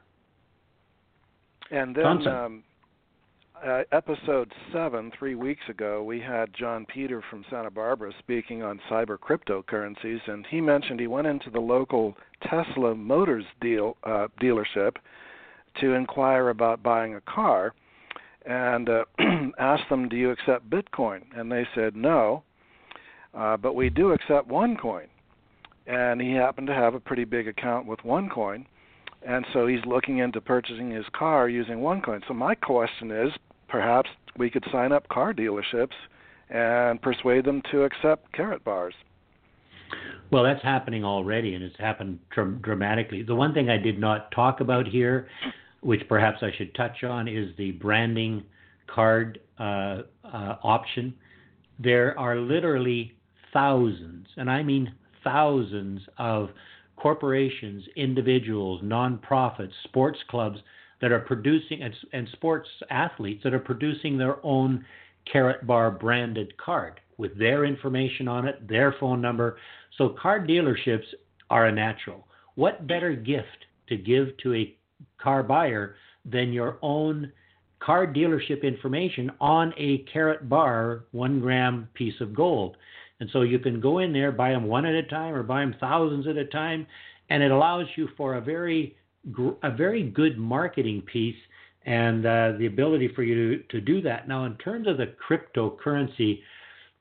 And then um, uh, episode seven, three weeks ago, we had John Peter from Santa Barbara speaking on cyber cryptocurrencies, and he mentioned he went into the local Tesla Motors deal uh, dealership to inquire about buying a car. And uh, asked them, do you accept Bitcoin? And they said no, uh, but we do accept OneCoin. And he happened to have a pretty big account with OneCoin, and so he's looking into purchasing his car using OneCoin. So my question is, perhaps we could sign up car dealerships and persuade them to accept Karatbars. Well, that's happening already, and it's happened dr- dramatically. The one thing I did not talk about here, which perhaps I should touch on, is the branding card uh, uh, option. There are literally thousands, and I mean thousands, of corporations, individuals, nonprofits, sports clubs that are producing, and, and sports athletes that are producing their own Karatbar branded card with their information on it, their phone number. So card dealerships are a natural. What better gift to give to a car buyer than your own car dealership information on a Karatbar one gram piece of gold? And so you can go in there, buy them one at a time or buy them thousands at a time, and it allows you for a very a very good marketing piece and uh, the ability for you to, to do that. Now, in terms of the cryptocurrency,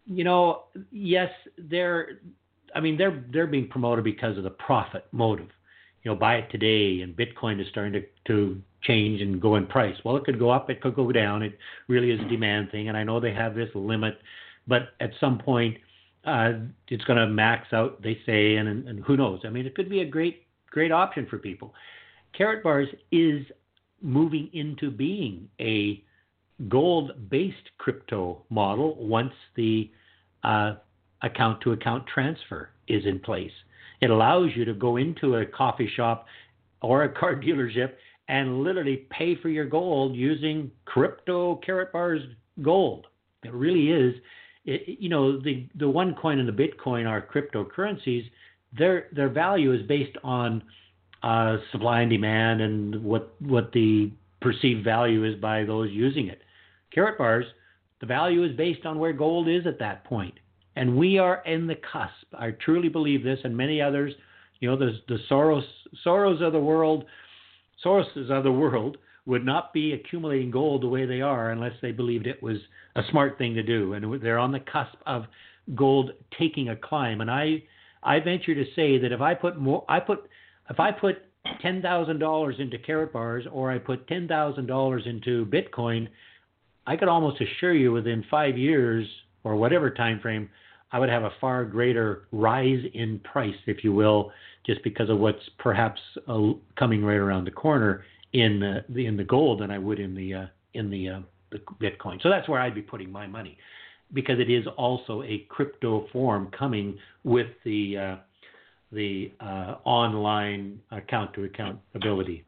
you know, yes, they're. I mean, they're they're being promoted because of the profit motive. You know, buy it today, and Bitcoin is starting to, to change and go in price. Well, it could go up, it could go down. It really is a demand thing, and I know they have this limit, but at some point, uh, it's going to max out, they say, and, and who knows? I mean, it could be a great great option for people. Karatbars is moving into being a gold-based crypto model once the uh, account-to-account transfer is in place. It allows you to go into a coffee shop or a car dealership and literally pay for your gold using crypto Karatbars gold. It really is. It, you know, the, the OneCoin and the Bitcoin are cryptocurrencies. Their their value is based on uh, supply and demand and what what the perceived value is by those using it. Karatbars, the value is based on where gold is at that point. And we are in the cusp. I truly believe this, and many others. You know, the the Soros Soros of the world, Soroses of the world would not be accumulating gold the way they are unless they believed it was a smart thing to do. And they're on the cusp of gold taking a climb. And I I venture to say that if I put more, I put if I put ten thousand dollars into Karatbars or I put ten thousand dollars into Bitcoin, I could almost assure you within five years or whatever time frame, I would have a far greater rise in price, if you will, just because of what's perhaps uh, coming right around the corner in uh, the in the gold than I would in the uh, in the, uh, the Bitcoin. So that's where I'd be putting my money, because it is also a crypto form coming with the uh, the uh, online account-to-account ability.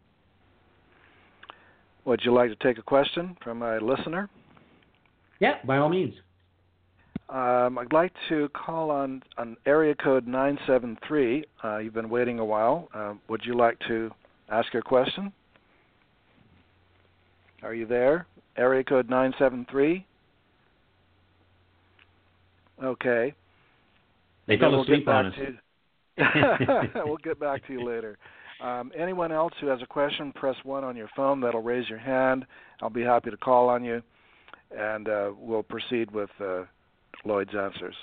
Would you like to take a question from a listener? Yeah, by all means. Um, I'd like to call on, on area code nine seven three. Uh, you've been waiting a while. Uh, would you like to ask your question? Are you there? Area code nine seven three? Okay. They fell we'll asleep on us. We'll get back to you later. Um, anyone else who has a question, press one on your phone. That'll raise your hand. I'll be happy to call on you, and uh, we'll proceed with uh, Lloyd's answers.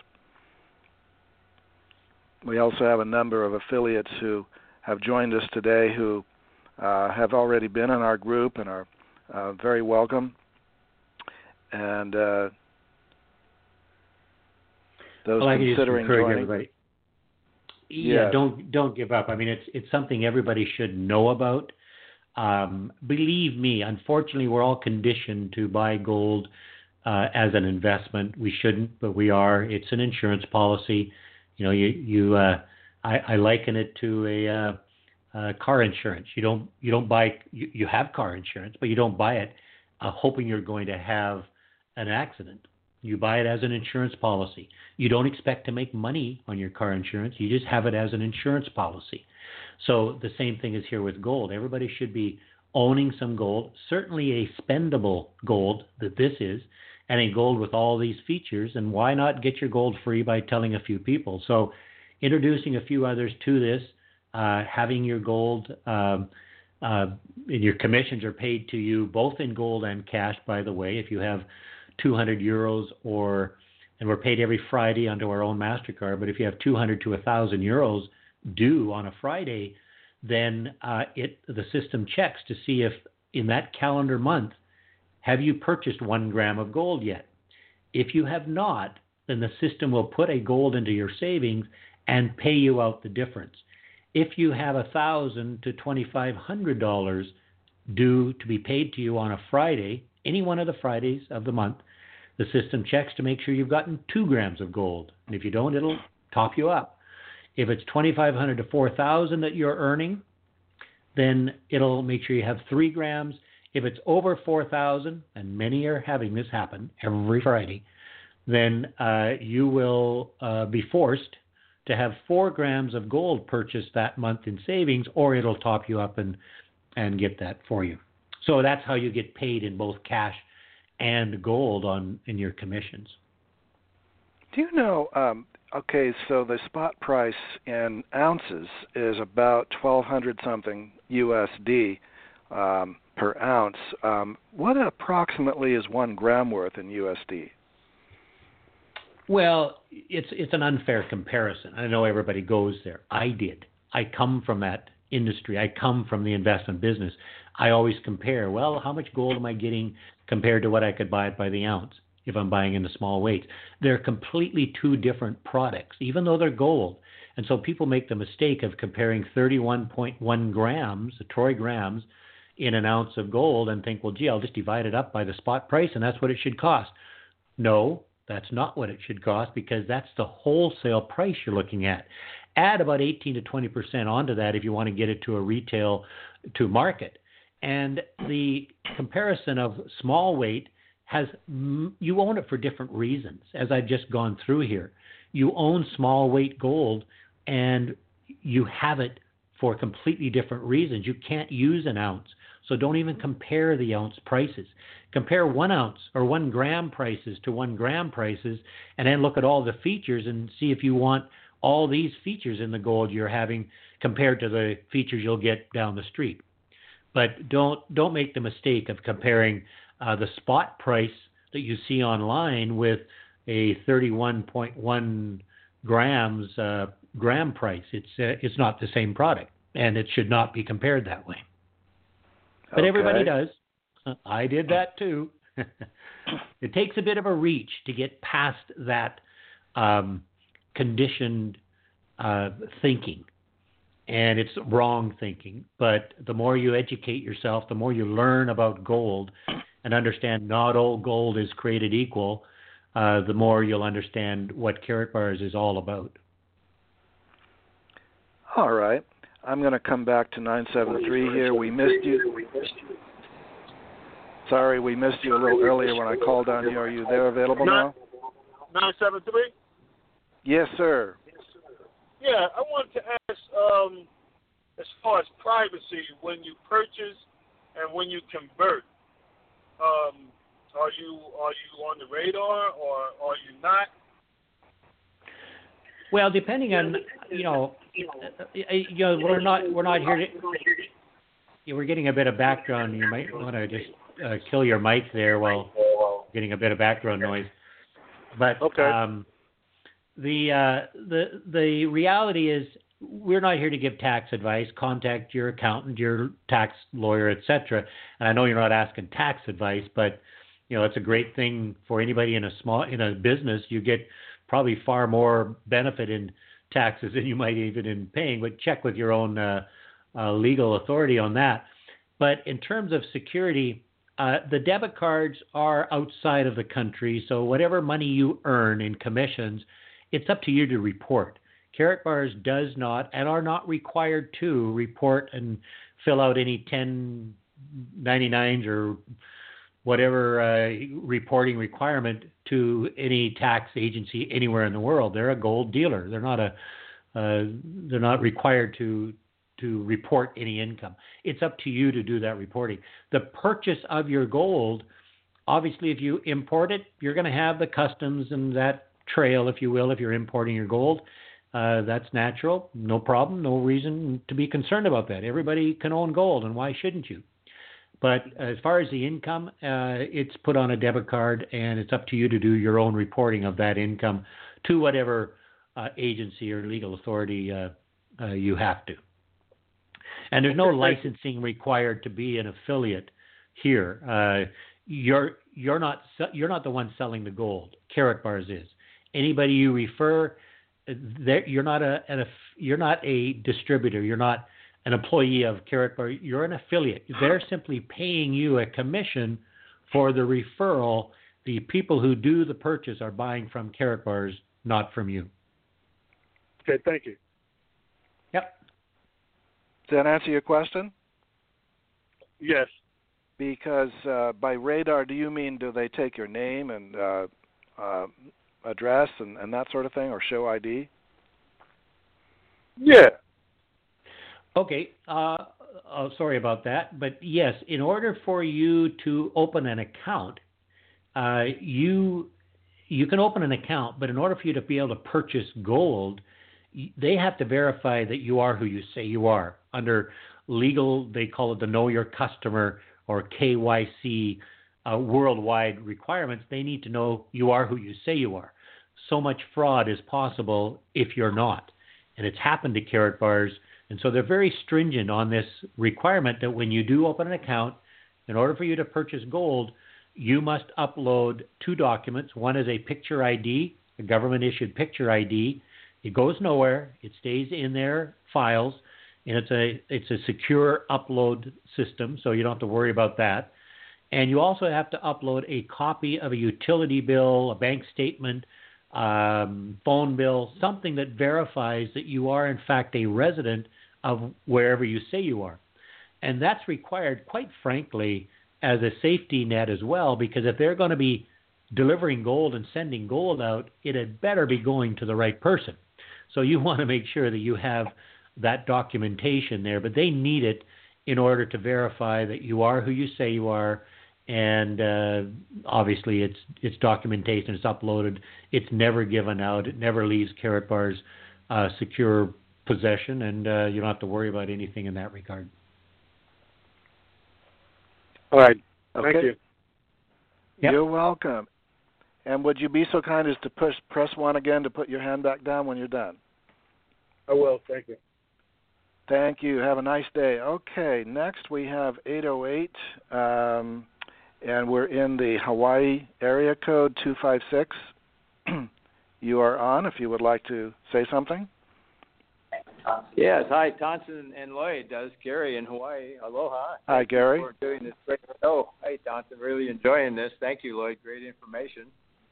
We also have a number of affiliates who have joined us today who uh, have already been in our group and are uh, very welcome. And uh, those well, considering joining. Everybody. Yeah, yes. don't don't give up. I mean, it's it's something everybody should know about. Um, believe me, unfortunately, we're all conditioned to buy gold uh, as an investment. We shouldn't, but we are. It's an insurance policy. You know, you you uh, I, I liken it to a uh, uh, car insurance. You don't you don't buy you, you have car insurance, but you don't buy it uh, hoping you're going to have an accident. You buy it as an insurance policy. You don't expect to make money on your car insurance. You just have it as an insurance policy. So the same thing is here with gold. Everybody should be owning some gold, certainly a spendable gold that this is, and a gold with all these features. And why not get your gold free by telling a few people? So introducing a few others to this, uh, having your gold, um, uh, and your commissions are paid to you both in gold and cash, by the way, if you have two hundred euros or, and we're paid every Friday onto our own MasterCard, but if you have two hundred to one thousand euros due on a Friday, then uh, it the system checks to see if in that calendar month, have you purchased one gram of gold yet? If you have not, then the system will put a gold into your savings and pay you out the difference. If you have one thousand to twenty-five hundred dollars due to be paid to you on a Friday, any one of the Fridays of the month, the system checks to make sure you've gotten two grams of gold. And if you don't, it'll top you up. If it's twenty-five hundred to four thousand that you're earning, then it'll make sure you have three grams. If it's over four thousand, and many are having this happen every Friday, then uh, you will uh, be forced to have four grams of gold purchased that month in savings, or it'll top you up and, and get that for you. So that's how you get paid in both cash and gold on in your commissions. Do you know, um, okay, so the spot price in ounces is about twelve hundred something U S D um, per ounce. Um, what approximately is one gram worth in U S D? Well, it's it's an unfair comparison. I know everybody goes there. I did. I come from that industry. I come from the investment business. I always compare, well, how much gold am I getting compared to what I could buy it by the ounce if I'm buying in the small weights? They're completely two different products, even though they're gold. And so people make the mistake of comparing thirty-one point one grams, the troy grams, in an ounce of gold and think, well, gee, I'll just divide it up by the spot price and that's what it should cost. No, that's not what it should cost, because that's the wholesale price you're looking at. Add about eighteen to twenty percent onto that if you want to get it to a retail to market. And the comparison of small weight has, you own it for different reasons, as I've just gone through here. You own small weight gold and you have it for completely different reasons. You can't use an ounce, so don't even compare the ounce prices. Compare one ounce or one gram prices to one gram prices, and then look at all the features and see if you want all these features in the gold you're having compared to the features you'll get down the street. But don't don't make the mistake of comparing uh, the spot price that you see online with a thirty-one point one grams uh, gram price. It's uh, it's not the same product, and it should not be compared that way. But okay. Everybody does. I did that too. It takes a bit of a reach to get past that um, conditioned uh, thinking. And it's wrong thinking. But the more you educate yourself, the more you learn about gold and understand not all gold is created equal, uh, the more you'll understand what Karatbars is all about. All right. I'm going to come back to nine seven three here. We missed you. Sorry, we missed you a little earlier when I called on you. Are you there available now? nine seven three? Yes, sir. Yeah, I wanted to ask, um, as far as privacy, when you purchase and when you convert, um, are you are you on the radar or are you not? Well, depending on, you know, you know, we're not we're not here to. Yeah, we're getting a bit of background. You might want to just uh, kill your mic there while getting a bit of background noise. But okay. um, the uh, the the reality is, we're not here to give tax advice. Contact your accountant, your tax lawyer, et cetera. And I know you're not asking tax advice, but you know it's a great thing for anybody in a small in a business. You get probably far more benefit in taxes than you might even in paying. But check with your own uh, uh, legal authority on that. But in terms of security, uh, the debit cards are outside of the country, so whatever money you earn in commissions, it's up to you to report. Karatbars does not and are not required to report and fill out any ten ninety-nines or whatever uh, reporting requirement to any tax agency anywhere in the world. They're a gold dealer. They're not a uh, they're not required to to report any income. It's up to you to do that reporting. The purchase of your gold, obviously, if you import it, you're going to have the customs and that trail, if you will, if you're importing your gold. Uh, that's natural. No problem. No reason to be concerned about that. Everybody can own gold, and why shouldn't you? But as far as the income, uh, it's put on a debit card, and it's up to you to do your own reporting of that income to whatever uh, agency or legal authority uh, uh, you have to. And there's no licensing required to be an affiliate here. Uh, you're you're not you're not the one selling the gold. Karatbars is. Anybody you refer, you're not a an, you're not a distributor. You're not an employee of Karatbar. You're an affiliate. They're simply paying you a commission for the referral. The people who do the purchase are buying from Karatbars, not from you. Okay, thank you. Yep. Does that answer your question? Yes. Because uh, by radar, do you mean do they take your name and uh, uh, address and, and that sort of thing, or show I D? Yeah. Okay. Uh, oh, sorry about that. But yes, in order for you to open an account, uh, you you can open an account, but in order for you to be able to purchase gold, they have to verify that you are who you say you are. Under legal, they call it the Know Your Customer or K Y C uh, worldwide requirements. They need to know you are who you say you are. so much fraud is possible if you're not. And it's happened to Karatbars. And so they're very stringent on this requirement that when you do open an account, in order for you to purchase gold, you must upload two documents. One is a picture I D, a government-issued picture I D. It goes nowhere. It stays in their files, and it's a it's a secure upload system, so you don't have to worry about that. And you also have to upload a copy of a utility bill, a bank statement, um, phone bill, something that verifies that you are, in fact, a resident of wherever you say you are. And that's required, quite frankly, as a safety net as well, because if they're going to be delivering gold and sending gold out, it had better be going to the right person. So you want to make sure that you have that documentation there, but they need it in order to verify that you are who you say you are. And uh, obviously, it's it's documentation. It's uploaded. It's never given out. It never leaves Karatbar's uh, secure possession, and uh, you don't have to worry about anything in that regard. All right. Okay. Thank you. Yep. You're welcome. And would you be so kind as to push press one again to put your hand back down when you're done? I will. Thank you. Thank you. Have a nice day. Okay, next we have eight oh eight, um, and we're in the Hawaii area code two five six. You are on if you would like to say something. Yes, hi, Tonson and Lloyd. This is Gary in Hawaii. Aloha. Hi, Thank Gary. you for doing this great show. Hey, Tonson, really enjoying this. Thank you, Lloyd. Great information.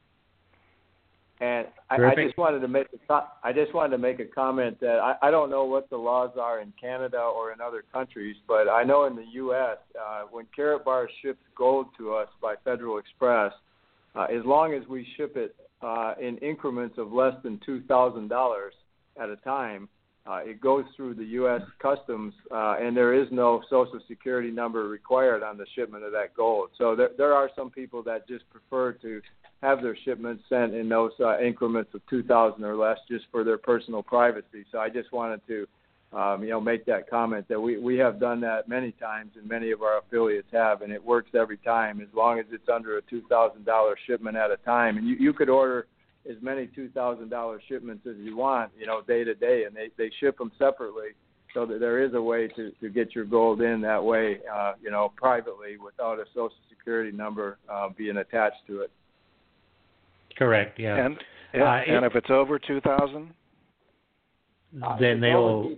And I, I just wanted to make a co- I just wanted to make a comment that I, I don't know what the laws are in Canada or in other countries, but I know in the U S uh, when Karatbar ships gold to us by Federal Express, uh, as long as we ship it uh, in increments of less than two thousand dollars at a time, uh, it goes through the U S Customs, uh, and there is no Social Security number required on the shipment of that gold. So there, there are some people that just prefer to have their shipments sent in those uh, increments of two thousand or less, just for their personal privacy. So I just wanted to, um, you know, make that comment that we, we have done that many times, and many of our affiliates have, and it works every time as long as it's under a two thousand dollars shipment at a time. And you, you could order as many two thousand dollars shipments as you want, you know, day to day, and they, they ship them separately, so that there is a way to, to get your gold in that way, uh, you know, privately without a Social Security number uh, being attached to it. Correct, yeah. And and, Uh, and if it's over two thousand, then they will.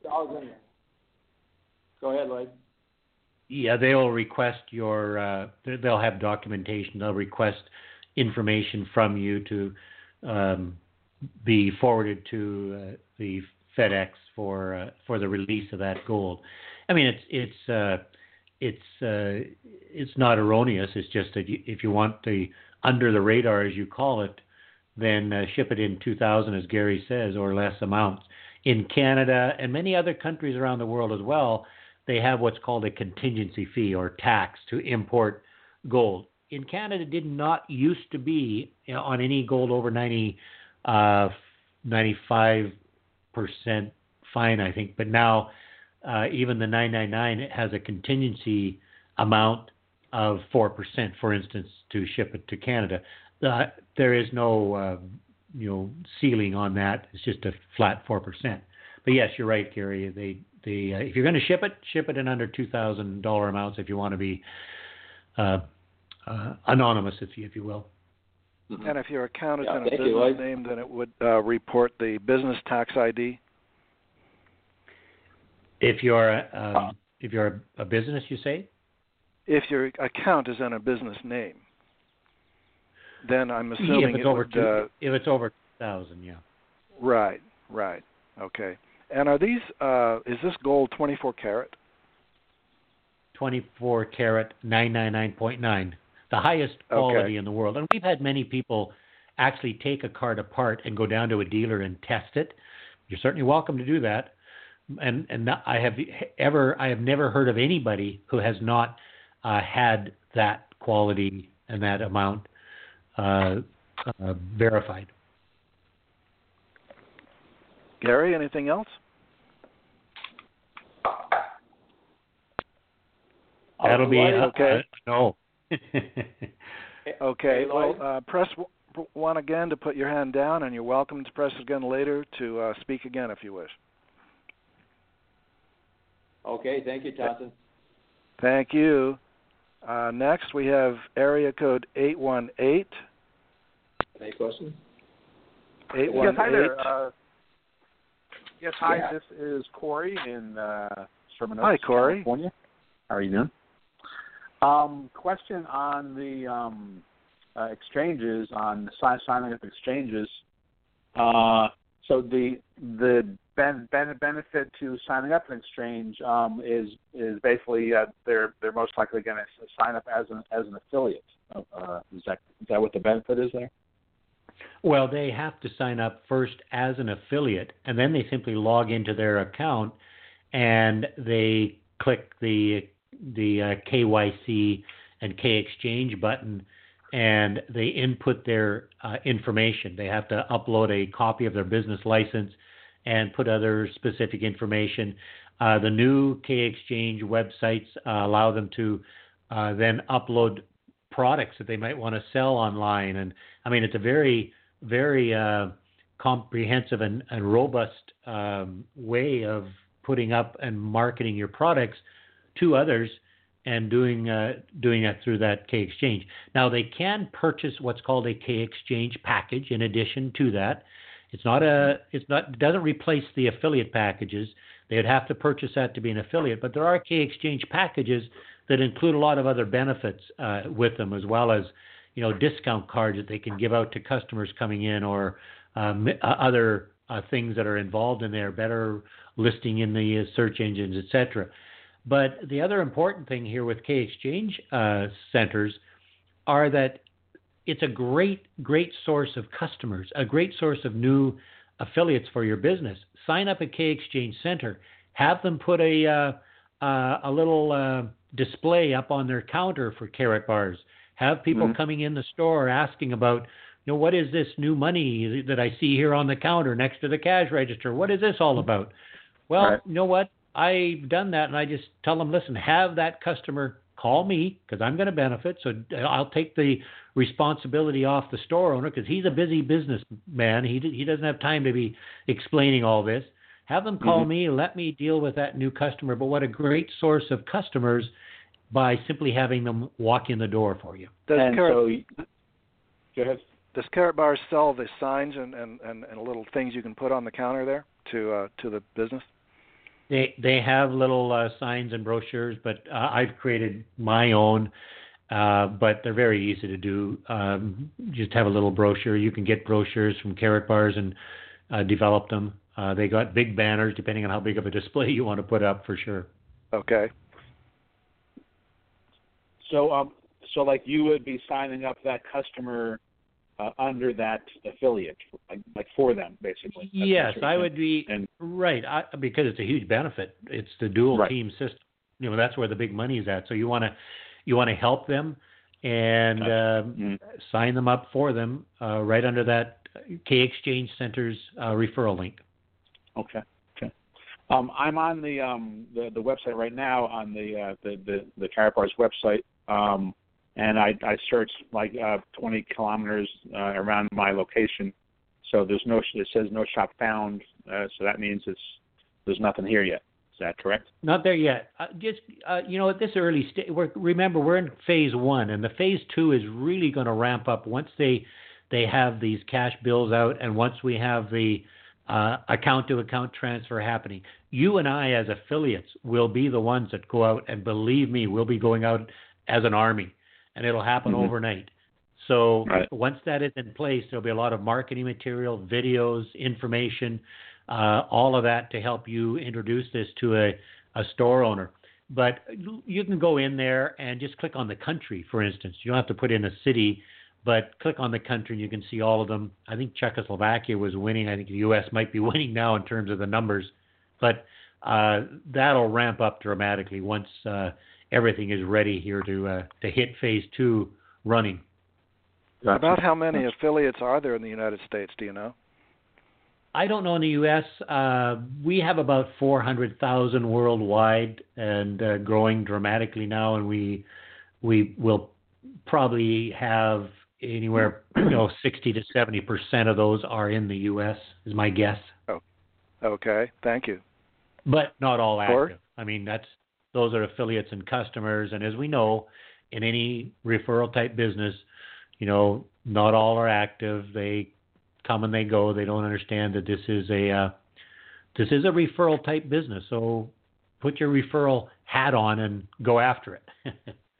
Go ahead, Lloyd. Yeah, they'll request your. Uh, they'll have documentation. They'll request information from you to um, be forwarded to uh, the FedEx for uh, for the release of that gold. I mean, it's it's uh, it's uh, it's not erroneous. It's just that you, if you want the under the radar, as you call it, then uh, ship it in two thousand, as Gary says, or less amounts. In Canada and many other countries around the world as well, they have what's called a contingency fee or tax to import gold. In Canada, it did not used to be, you know, on any gold over ninety, uh, ninety-five percent fine, I think. But now, uh, even the nine ninety-nine it has a contingency amount of four percent, for instance, to ship it to Canada. Uh, there is no, uh, you know, ceiling on that. It's just a flat four percent. But yes, you're right, Gary. They, they, uh, if you're going to ship it, ship it in under two thousand dollars amounts if you want to be uh, uh, anonymous, if you, if you will. Mm-hmm. and if your account is Yeah, in a thank you, business Lloyd. name, then it would uh, report the business tax I D. If you're, um, if you're a, a business, you say? If your account is in a business name, then I'm Yeah, assuming if it's it over would, two, uh, if it's over two thousand, yeah. right, right, okay. And are these? Uh, is this gold twenty-four karat? twenty-four karat, nine ninety-nine point nine, the highest quality Okay. in the world. And we've had many people actually take a card apart and go down to a dealer and test it. You're certainly welcome to do that. And and I have ever I have never heard of anybody who has not uh, had that quality and that amount uh, uh, verified. Gary, anything else? That'll be Lloyd, uh, okay. uh, no. Okay. Hey, Well, Lloyd? uh, press one again to put your hand down, and you're welcome to press it again later to uh, speak again if you wish. Okay, thank you, Thompson. Thank you. Uh, next, we have area code eight one eight. Any questions? eight one eight. Yes, hi there. Uh, yes, hi, Yeah. this is Corey in uh, Sherman Oaks, Hi, Corey. California. How are you doing? Um, question on the um, uh, exchanges, on sign, signing up exchanges. Uh, so the the ben, ben, benefit to signing up an exchange um, is is basically uh, they're they're most likely going to sign up as an as an affiliate. Uh, is that is that what the benefit is there? Well, they have to sign up first as an affiliate, and then they simply log into their account and they click the the uh, K Y C and K Exchange button, and they input their uh, information. They have to upload a copy of their business license and put other specific information. Uh, the new K Exchange websites uh, allow them to uh, then upload products that they might want to sell online. And I mean, it's a very, very uh, comprehensive and, and robust um, way of putting up and marketing your products to others and doing uh, doing that through that K Exchange. Now, they can purchase what's called a K Exchange package in addition to that. It's not a it's not it doesn't replace the affiliate packages. They'd have to purchase that to be an affiliate, but there are K Exchange packages that include a lot of other benefits uh, with them, as well as, you know, discount cards that they can give out to customers coming in, or um, uh, other uh, things that are involved in there, better listing in the uh, search engines, et cetera. But the other important thing here with K Exchange uh, centers are that it's a great, great source of customers, a great source of new affiliates for your business. Sign up at K Exchange Center. Have them put a uh, uh, a little uh, display up on their counter for Carrot Bars. Have people mm-hmm. coming in the store asking about, you know, what is this new money that I see here on the counter next to the cash register? What is this all about? Well, right. You know what? I've done that, and I just tell them, listen, have that customer call me because I'm going to benefit. So I'll take the responsibility off the store owner because he's a busy businessman. He he doesn't have time to be explaining all this. Have them call mm-hmm. me, let me deal with that new customer. But what a great source of customers by simply having them walk in the door for you. Does and Carrot, so, go ahead. Does Carrot Bars sell the signs and, and, and, and little things you can put on the counter there to uh, to the business? They they have little uh, signs and brochures, but uh, I've created my own. Uh, but they're very easy to do. Um, just have a little brochure. You can get brochures from Carrot Bars and uh, develop them. Uh, they got big banners, depending on how big of a display you want to put up, for sure. Okay. So, um, so like you would be signing up that customer uh, under that affiliate, like, like for them, basically. That's yes, I would be and, right I, because it's a huge benefit. It's the dual right. team system. You know, that's where the big money is at. So you want to you want to help them and uh, mm-hmm. sign them up for them uh, right under that K Exchange Center's uh, referral link. Okay. Okay. Um, I'm on the, um, the the website right now on the uh, the, the the Carrot Bars website, um, and I, I searched like uh, twenty kilometers uh, around my location. So there's no it says no shop found. Uh, so that means it's there's nothing here yet. Is that correct? Not there yet. Uh, just uh, you know, at this early stage, we're, remember we're in phase one, and the phase two is really going to ramp up once they they have these cash bills out, and once we have the uh, account-to-account transfer happening. You and I, as affiliates, will be the ones that go out, and believe me, we'll be going out as an army, and it'll happen mm-hmm. overnight. So right. once that is in place, there'll be a lot of marketing material, videos, information, uh, all of that to help you introduce this to a, a store owner. But you can go in there and just click on the country, for instance. You don't have to put in a city, but click on the country and you can see all of them. I think Czechoslovakia was winning. I think the U S might be winning now in terms of the numbers. But uh, that'll ramp up dramatically once uh, everything is ready here to uh, to hit phase two running. Gotcha. About how many affiliates are there in the United States, do you know? I don't know in the U S. Uh, we have about four hundred thousand worldwide and uh, growing dramatically now, and we we will probably have anywhere, you know, sixty to seventy percent of those are in the U S is my guess. Oh, okay. Thank you. But not all Or- active. I mean, that's those are affiliates and customers, and as we know, in any referral type business, you know, not all are active. They come and they go. They don't understand that this is a uh, this is a referral type business. So put your referral hat on and go after it.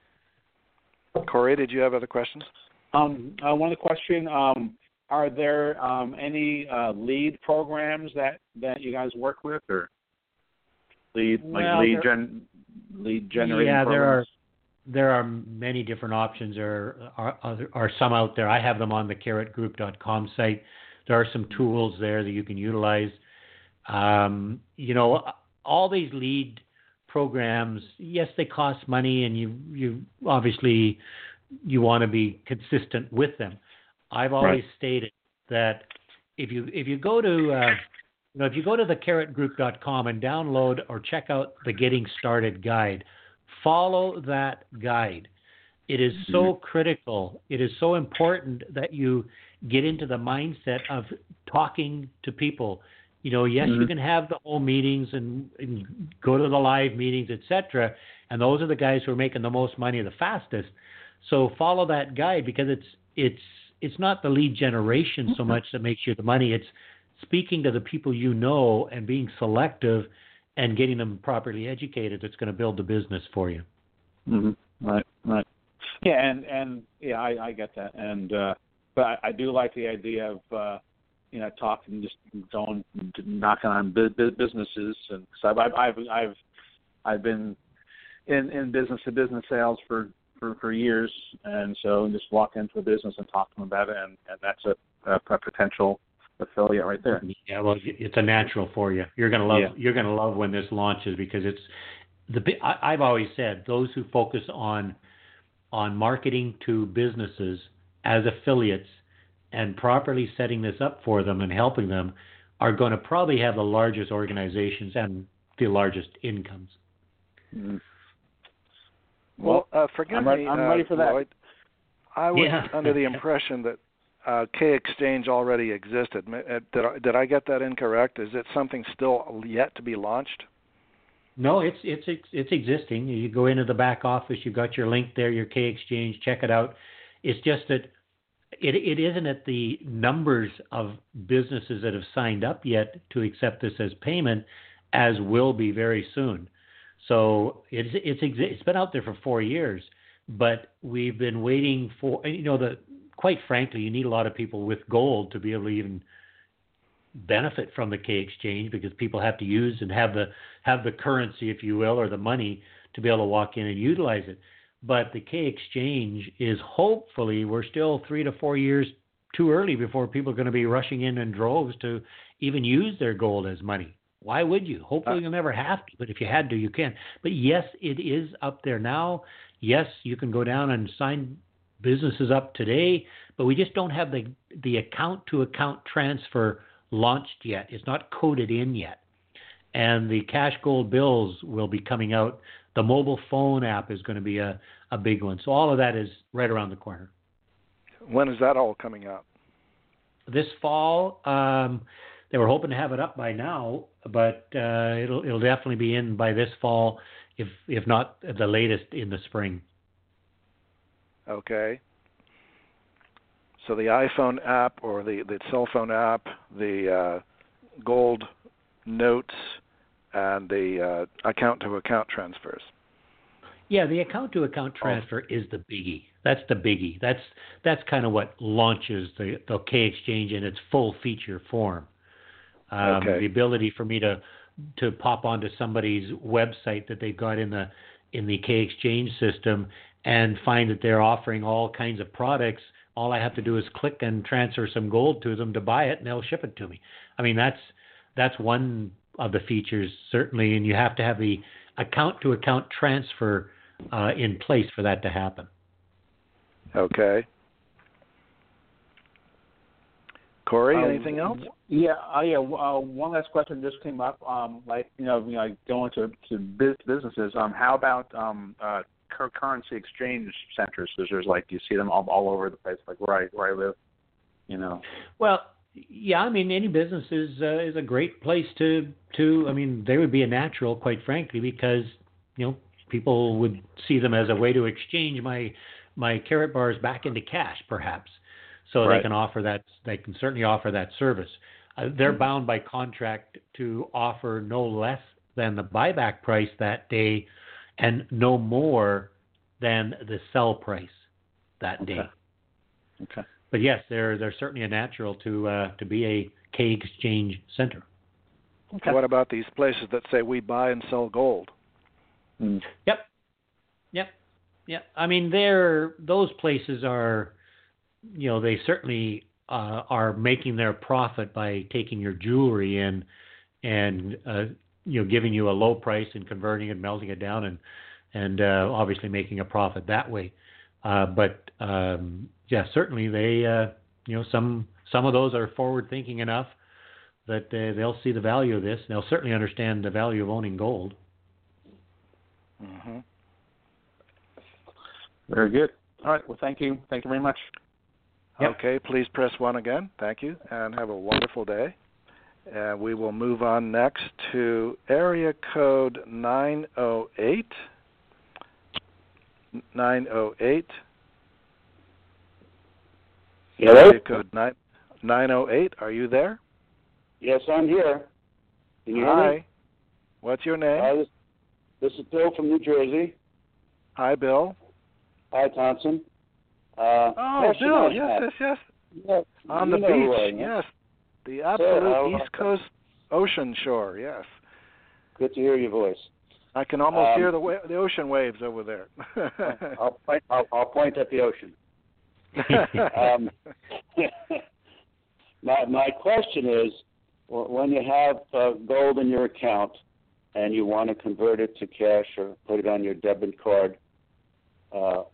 Corey, did you have other questions? Um, uh, one other question: um, Are there um, any uh, lead programs that, that you guys work with, or lead Well, like lead there- gen lead generating yeah, programs? there are there are many different options. There are, are are some out there. I have them on the carrot group dot com site. There are some tools there that you can utilize. Um, you know, all these lead programs, yes, they cost money, and you you obviously you want to be consistent with them. I've always Right. stated that if you if you go to uh, you know if you go to the carrot group dot com and download or check out the Getting Started guide, follow that guide. It is so critical. It is so important that you get into the mindset of talking to people. You know, yes, Mhm. you can have the whole meetings and, and go to the live meetings, et cetera. And those are the guys who are making the most money the fastest. So follow that guide, because it's it's it's not the lead generation so much that makes you the money. It's speaking to the people you know and being selective and getting them properly educated that's going to build the business for you. Mm-hmm. Right, right. Yeah, and and yeah, I, I get that, and uh, but I, I do like the idea of uh, you know talking, just going knocking on bu- bu- businesses, and so I've I've I've I've, I've been in, in business to business sales for, for, for years, and so just walk into a business and talk to them about it, and, and that's a, a, a potential affiliate right there. Yeah, well, it's a natural for you. You're gonna love. Yeah. You're gonna love when this launches, because it's the. bi- I, I've always said those who focus on on marketing to businesses as affiliates and properly setting this up for them and helping them are going to probably have the largest organizations and the largest incomes. Mm-hmm. Well, uh, forgive I'm, re- me, I'm uh, ready for that. Lloyd. I was Yeah. under the impression that uh, K Exchange already existed. Ma- uh, Did I, did I get that incorrect? Is it something still yet to be launched? No, it's it's it's it's existing. You go into the back office, you've got your link there, your K Exchange, check it out. It's just that it it isn't at the numbers of businesses that have signed up yet to accept this as payment, as will be very soon. So it's it's exi- it's been out there for four years, but we've been waiting for, you know, the quite frankly, you need a lot of people with gold to be able to even benefit from the K Exchange, because people have to use and have the have the currency, if you will, or the money to be able to walk in and utilize it. But the K Exchange is, hopefully, we're still three to four years too early before people are going to be rushing in in droves to even use their gold as money. Why would you? Hopefully you'll never have to, but if you had to, you can. But yes, it is up there now. Yes, you can go down and sign businesses up today, but we just don't have the the account-to-account transfer launched yet. It's not coded in yet. And the cash gold bills will be coming out. The mobile phone app is going to be a, a big one. So all of that is right around the corner. When is that all coming out? This fall, um, they were hoping to have it up by now, but uh, it'll it'll definitely be in by this fall, if if not the latest in the spring. Okay. So the iPhone app or the, the cell phone app, the uh, gold notes, and the uh, account-to-account transfers. Yeah, the account-to-account transfer is the biggie. That's the biggie. That's that's kind of what launches the, the K Exchange in its full feature form. Um, Okay. The ability for me to to pop onto somebody's website that they've got in the in the K Exchange system and find that they're offering all kinds of products. All I have to do is click and transfer some gold to them to buy it, and they'll ship it to me. I mean, that's that's one of the features, certainly, and you have to have the account-to-account transfer uh, in place for that to happen. Okay. Corey, Um, anything else? Yeah, uh, yeah. Uh, one last question just came up. Um, like you know, you know, going to to biz- businesses. Um, how about um, uh, cur- currency exchange centers? There's, there's like you see them all, all over the place, like where I where I live. You know. Well, yeah, I mean, any business is uh, is a great place to to. I mean, they would be a natural, quite frankly, because you know people would see them as a way to exchange my my Carrot Bars back into cash, perhaps. So Right. they can offer that. They can certainly offer that service. Uh, they're Mm-hmm. bound by contract to offer no less than the buyback price that day, and no more than the sell price that Okay. day. Okay. But yes, they're they're certainly a natural to uh, to be a K exchange center. Okay. What about these places that say we buy and sell gold? Mm. Yep, yep, yep. I mean, they're those places are, you know, they certainly uh, are making their profit by taking your jewelry in and uh, you know giving you a low price and converting it, melting it down, and and uh, obviously making a profit that way. Uh, but um, yeah, certainly they, uh, you know, some some of those are forward thinking enough that uh, they'll see the value of this. And they'll certainly understand the value of owning gold. Mm-hmm. Very good. All right. Well, thank you. Thank you very much. Yep. Okay, please press one again. Thank you, and have a wonderful day. And we will move on next to area code nine oh eight. nine oh eight. Hello? Area code nine, 908. Are you there? Yes, I'm here. Can you hear Hi. me? What's your name? Hi, this, this is Bill from New Jersey. Hi, Bill. Hi, Thompson. Uh, Oh, question Bill. I Yes, had- yes, yes. Yeah, On you the know who I beach. am. Yes. The absolute uh, East Coast ocean shore. Yes. Good to hear your voice. I can almost Um, hear the wa- the ocean waves over there. I'll point. I'll, I'll point at the ocean. Um, my my question is, wh- when you have uh, gold in your account and you want to convert it to cash or put it on your debit card, uh,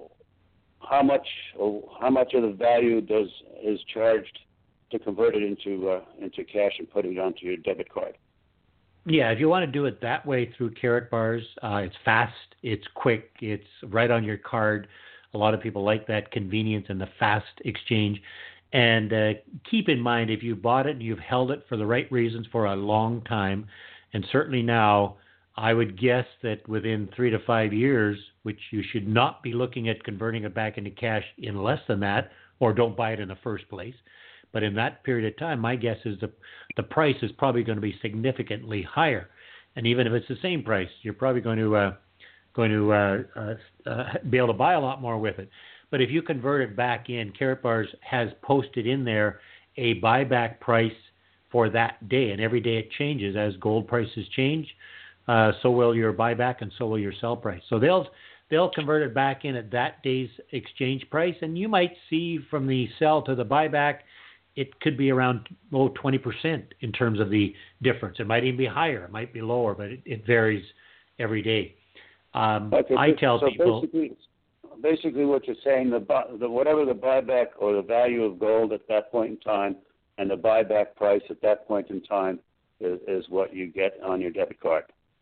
how much how much of the value does is charged to convert it into uh, into cash and put it onto your debit card? Yeah, if you want to do it that way through Carrot Bars, uh, it's fast, it's quick, it's right on your card. A lot of people like that convenience and the fast exchange. And uh, keep in mind, if you bought it and you've held it for the right reasons for a long time, and certainly now, I would guess that within three to five years, which you should not be looking at converting it back into cash in less than that, or don't buy it in the first place. But in that period of time, my guess is the the price is probably going to be significantly higher. And even if it's the same price, you're probably going to uh, going to uh, uh, uh, be able to buy a lot more with it. But if you convert it back in, Carrot Bars has posted in there a buyback price for that day, and every day it changes as gold prices change. Uh, so will your buyback, and so will your sell price. So they'll they'll convert it back in at that day's exchange price, and you might see from the sell to the buyback, it could be around low twenty percent in terms of the difference. It might even be higher, it might be lower, but it, it varies every day. Um, Okay, I so- tell so people, basically, basically what you're saying, the, bu- the whatever the buyback or the value of gold at that point in time, and the buyback price at that point in time is, is what you get on your debit card.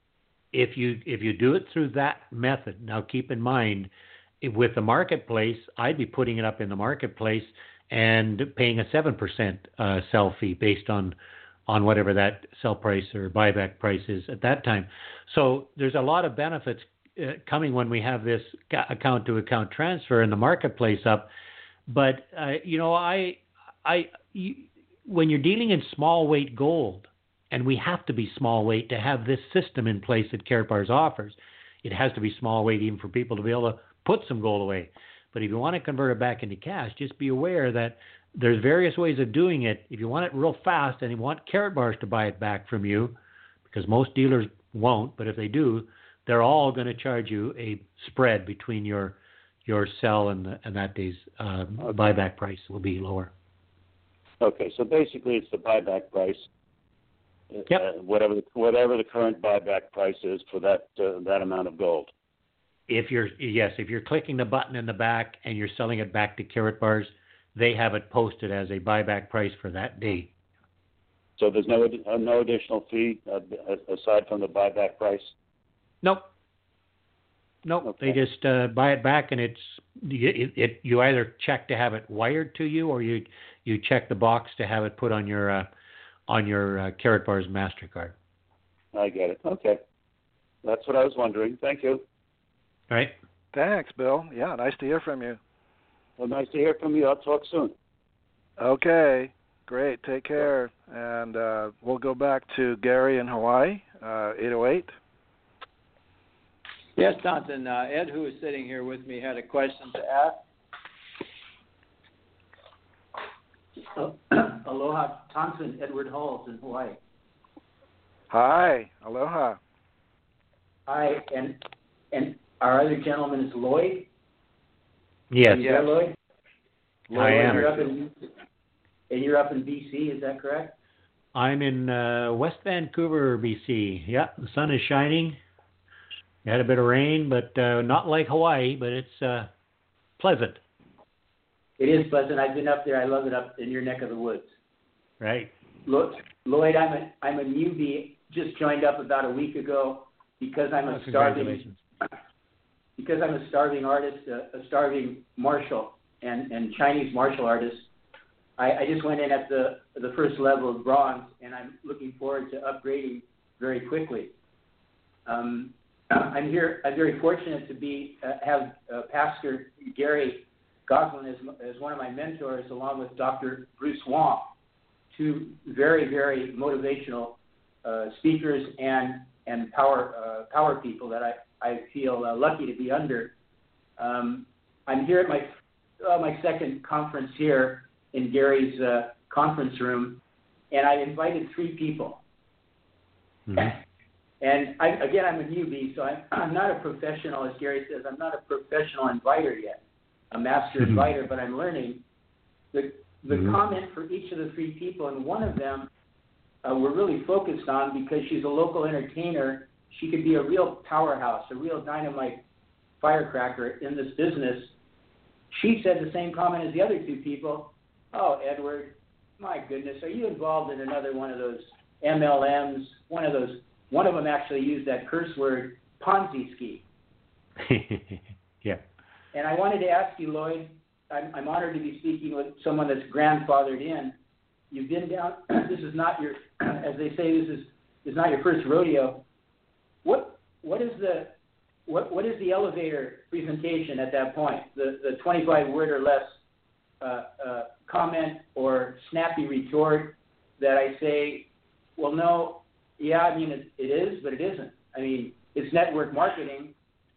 if you if you do it through that method, now keep in mind, if with the marketplace, I'd be putting it up in the marketplace and paying a seven percent uh, sell fee based on on whatever that sell price or buyback price is at that time. So there's a lot of benefits uh, coming when we have this account to account transfer in the marketplace up. But uh, you know, I I you, when you're dealing in small weight gold, and we have to be small weight to have this system in place that Carrot Bars offers. It has to be small weight even for people to be able to put some gold away. But if you want to convert it back into cash, just be aware that there's various ways of doing it. If you want it real fast and you want Carrot Bars to buy it back from you, because most dealers won't, but if they do, they're all going to charge you a spread between your your sell and, the, and that day's um, Okay. buyback price will be lower. Okay, so basically it's the buyback price. Yep. Uh, whatever the, whatever the current buyback price is for that uh, that amount of gold. If you're yes, if you're clicking the button in the back and you're selling it back to Carrot Bars, they have it posted as a buyback price for that day. So there's no ad- uh, no additional fee uh, aside from the buyback price. Nope. nope. Okay. They just uh, buy it back, and it's it, it. You either check to have it wired to you, or you you check the box to have it put on your uh, on your uh, Karatbars MasterCard. I get it. Okay. That's what I was wondering. Thank you. All right. Thanks, Bill. Yeah, nice to hear from you. Well, nice to hear from you. I'll talk soon. Okay, great. Take care. And uh, we'll go back to Gary in Hawaii, uh, eight oh eight. Yes, Tonson. Uh, Ed, who is sitting here with me, had a question to ask. Oh, aloha, Tonson, Edward Halls in Hawaii. Hi, aloha. Hi, and and our other gentleman is Lloyd. Yes. Are you there, Lloyd? I Lloyd, am. You're up in, and you're up in B C, is that correct? I'm in uh, West Vancouver, B C. Yeah, the sun is shining. We had a bit of rain, but uh, not like Hawaii, but it's uh, pleasant. It is pleasant. I've been up there. I love it up in your neck of the woods. Right. Lloyd, I'm a I'm a newbie. Just joined up about a week ago because I'm a Oh, starving congratulations. because I'm a starving artist, a, a starving martial and, and Chinese martial artist. I, I just went in at the the first level of bronze, and I'm looking forward to upgrading very quickly. Um, I'm here. I'm very fortunate to be uh, have uh, Pastor Gary Goslin as, as one of my mentors, along with Doctor Bruce Wong, two very very motivational uh, speakers and and power uh, power people that I I feel uh, lucky to be under. Um, I'm here at my uh, my second conference here in Gary's uh, conference room, and I invited three people. Mm-hmm. And I, again, I'm a newbie, so I'm, I'm not a professional, as Gary says. I'm not a professional inviter yet, a master Mm-hmm. inviter, but I'm learning. The the Mm-hmm. comment for each of the three people, and one of them uh, we're really focused on because she's a local entertainer. She could be a real powerhouse, a real dynamite firecracker in this business. She said the same comment as the other two people. Oh, Edward, my goodness, are you involved in another one of those M L Ms? One of those. One of them actually used that curse word, Ponzi scheme. Yeah. And I wanted to ask you, Lloyd, I'm, I'm honored to be speaking with someone that's grandfathered in. You've been down. This is not your, as they say, this is is not your first rodeo. What what is the what what is the elevator presentation at that point? The the twenty-five word or less uh, uh, comment or snappy retort that I say, well, no, yeah, I mean it, it is, but it isn't. I mean it's network marketing.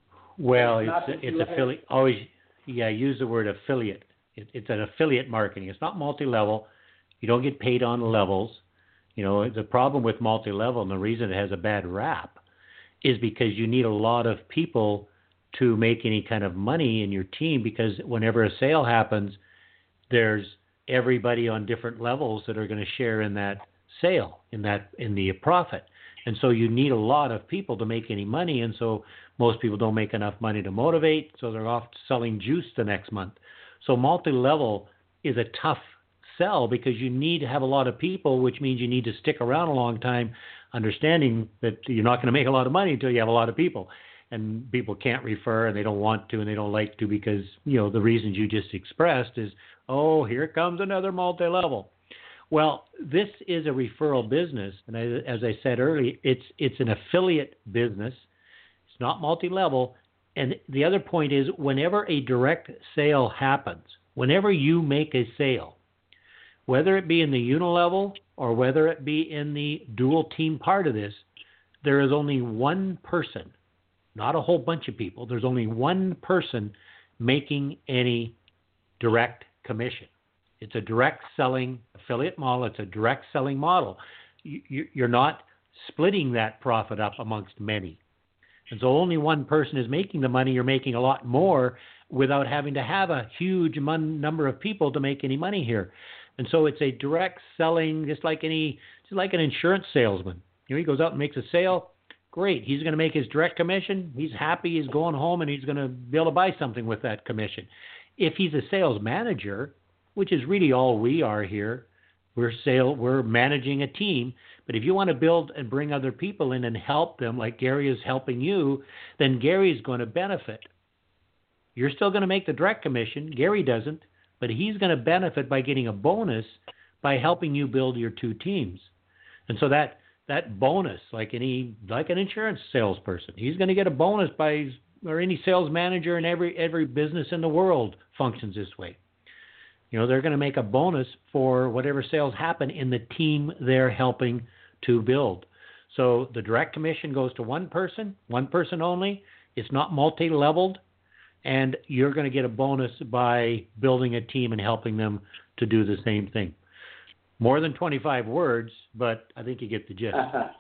Well, It's it's not it's that you affiliate. Always, yeah. Use the word affiliate. It, it's an affiliate marketing. It's not multi-level. You don't get paid on levels. You know, the problem with multi-level, and the reason it has a bad rap, is because you need a lot of people to make any kind of money in your team. Because whenever a sale happens, there's everybody on different levels that are going to share in that sale, in that in the profit. And so you need a lot of people to make any money, and so most people don't make enough money to motivate, so they're off selling juice the next month. So multi-level is a tough sell because you need to have a lot of people, which means you need to stick around a long time, understanding that you're not going to make a lot of money until you have a lot of people. And people can't refer, and they don't want to, and they don't like to because, you know, the reasons you just expressed is, oh, here comes another multi-level. Well, this is a referral business, and I, as I said earlier, it's it's an affiliate business. It's not multi-level. And the other point is, whenever a direct sale happens, whenever you make a sale, whether it be in the unilevel or whether it be in the dual team part of this, there is only one person, not a whole bunch of people. There's only one person making any direct commission. It's a direct selling affiliate model. It's a direct selling model. You, you're not splitting that profit up amongst many. And so only one person is making the money. You're making a lot more without having to have a huge mon- number of people to make any money here. And so it's a direct selling, just like any, just like an insurance salesman. You know, he goes out and makes a sale. Great. He's going to make his direct commission. He's happy. He's going home, and he's going to be able to buy something with that commission. If he's a sales manager, which is really all we are here, We're sale, we're managing a team. But if you want to build and bring other people in and help them, like Gary is helping you, then Gary's going to benefit. You're still going to make the direct commission. Gary doesn't, but he's going to benefit by getting a bonus by helping you build your two teams. And so that that bonus, like any like an insurance salesperson, he's going to get a bonus by, or any sales manager in every every business in the world functions this way. You know, they're going to make a bonus for whatever sales happen in the team they're helping to build. So the direct commission goes to one person, one person only. It's not multi-leveled, and you're going to get a bonus by building a team and helping them to do the same thing. More than twenty-five words, but I think you get the gist.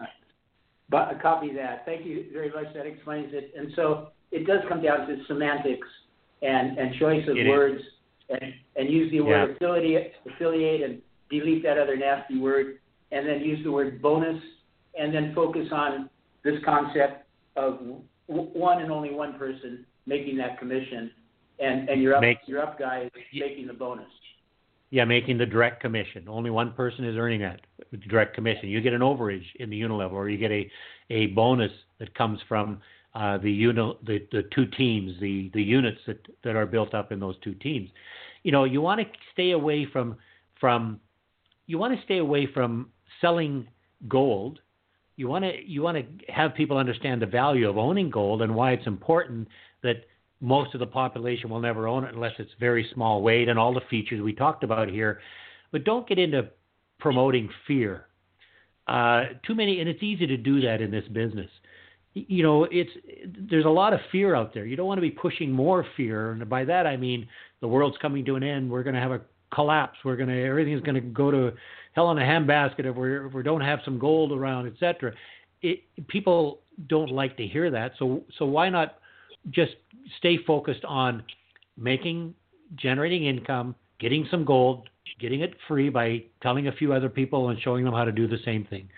But copy that. Thank you very much. That explains it. And so it does come down to semantics and, and choice of it words, and, and use the word yeah. affiliate, affiliate and delete that other nasty word, and then use the word bonus, and then focus on this concept of w- one and only one person making that commission, and, and your up, Make, your up guy is making the bonus. Yeah, making the direct commission. Only one person is earning that direct commission. You get an overage in the unilevel, or you get a, a bonus that comes from uh, the, uni, the the two teams, the, the units that, that are built up in those two teams. You know, you want to stay away from from you want to stay away from selling gold. You want to you want to have people understand the value of owning gold and why it's important that most of the population will never own it unless it's very small weight and all the features we talked about here. But don't get into promoting fear. Uh, too many, and it's easy to do that in this business. You know, it's there's a lot of fear out there. You don't want to be pushing more fear, and by that I mean the world's coming to an end. We're going to have a collapse. We're going to everything's going to go to hell in a handbasket if we if we don't have some gold around, et cetera. It, people don't like to hear that. So so why not just stay focused on making, generating income, getting some gold, getting it free by telling a few other people and showing them how to do the same thing.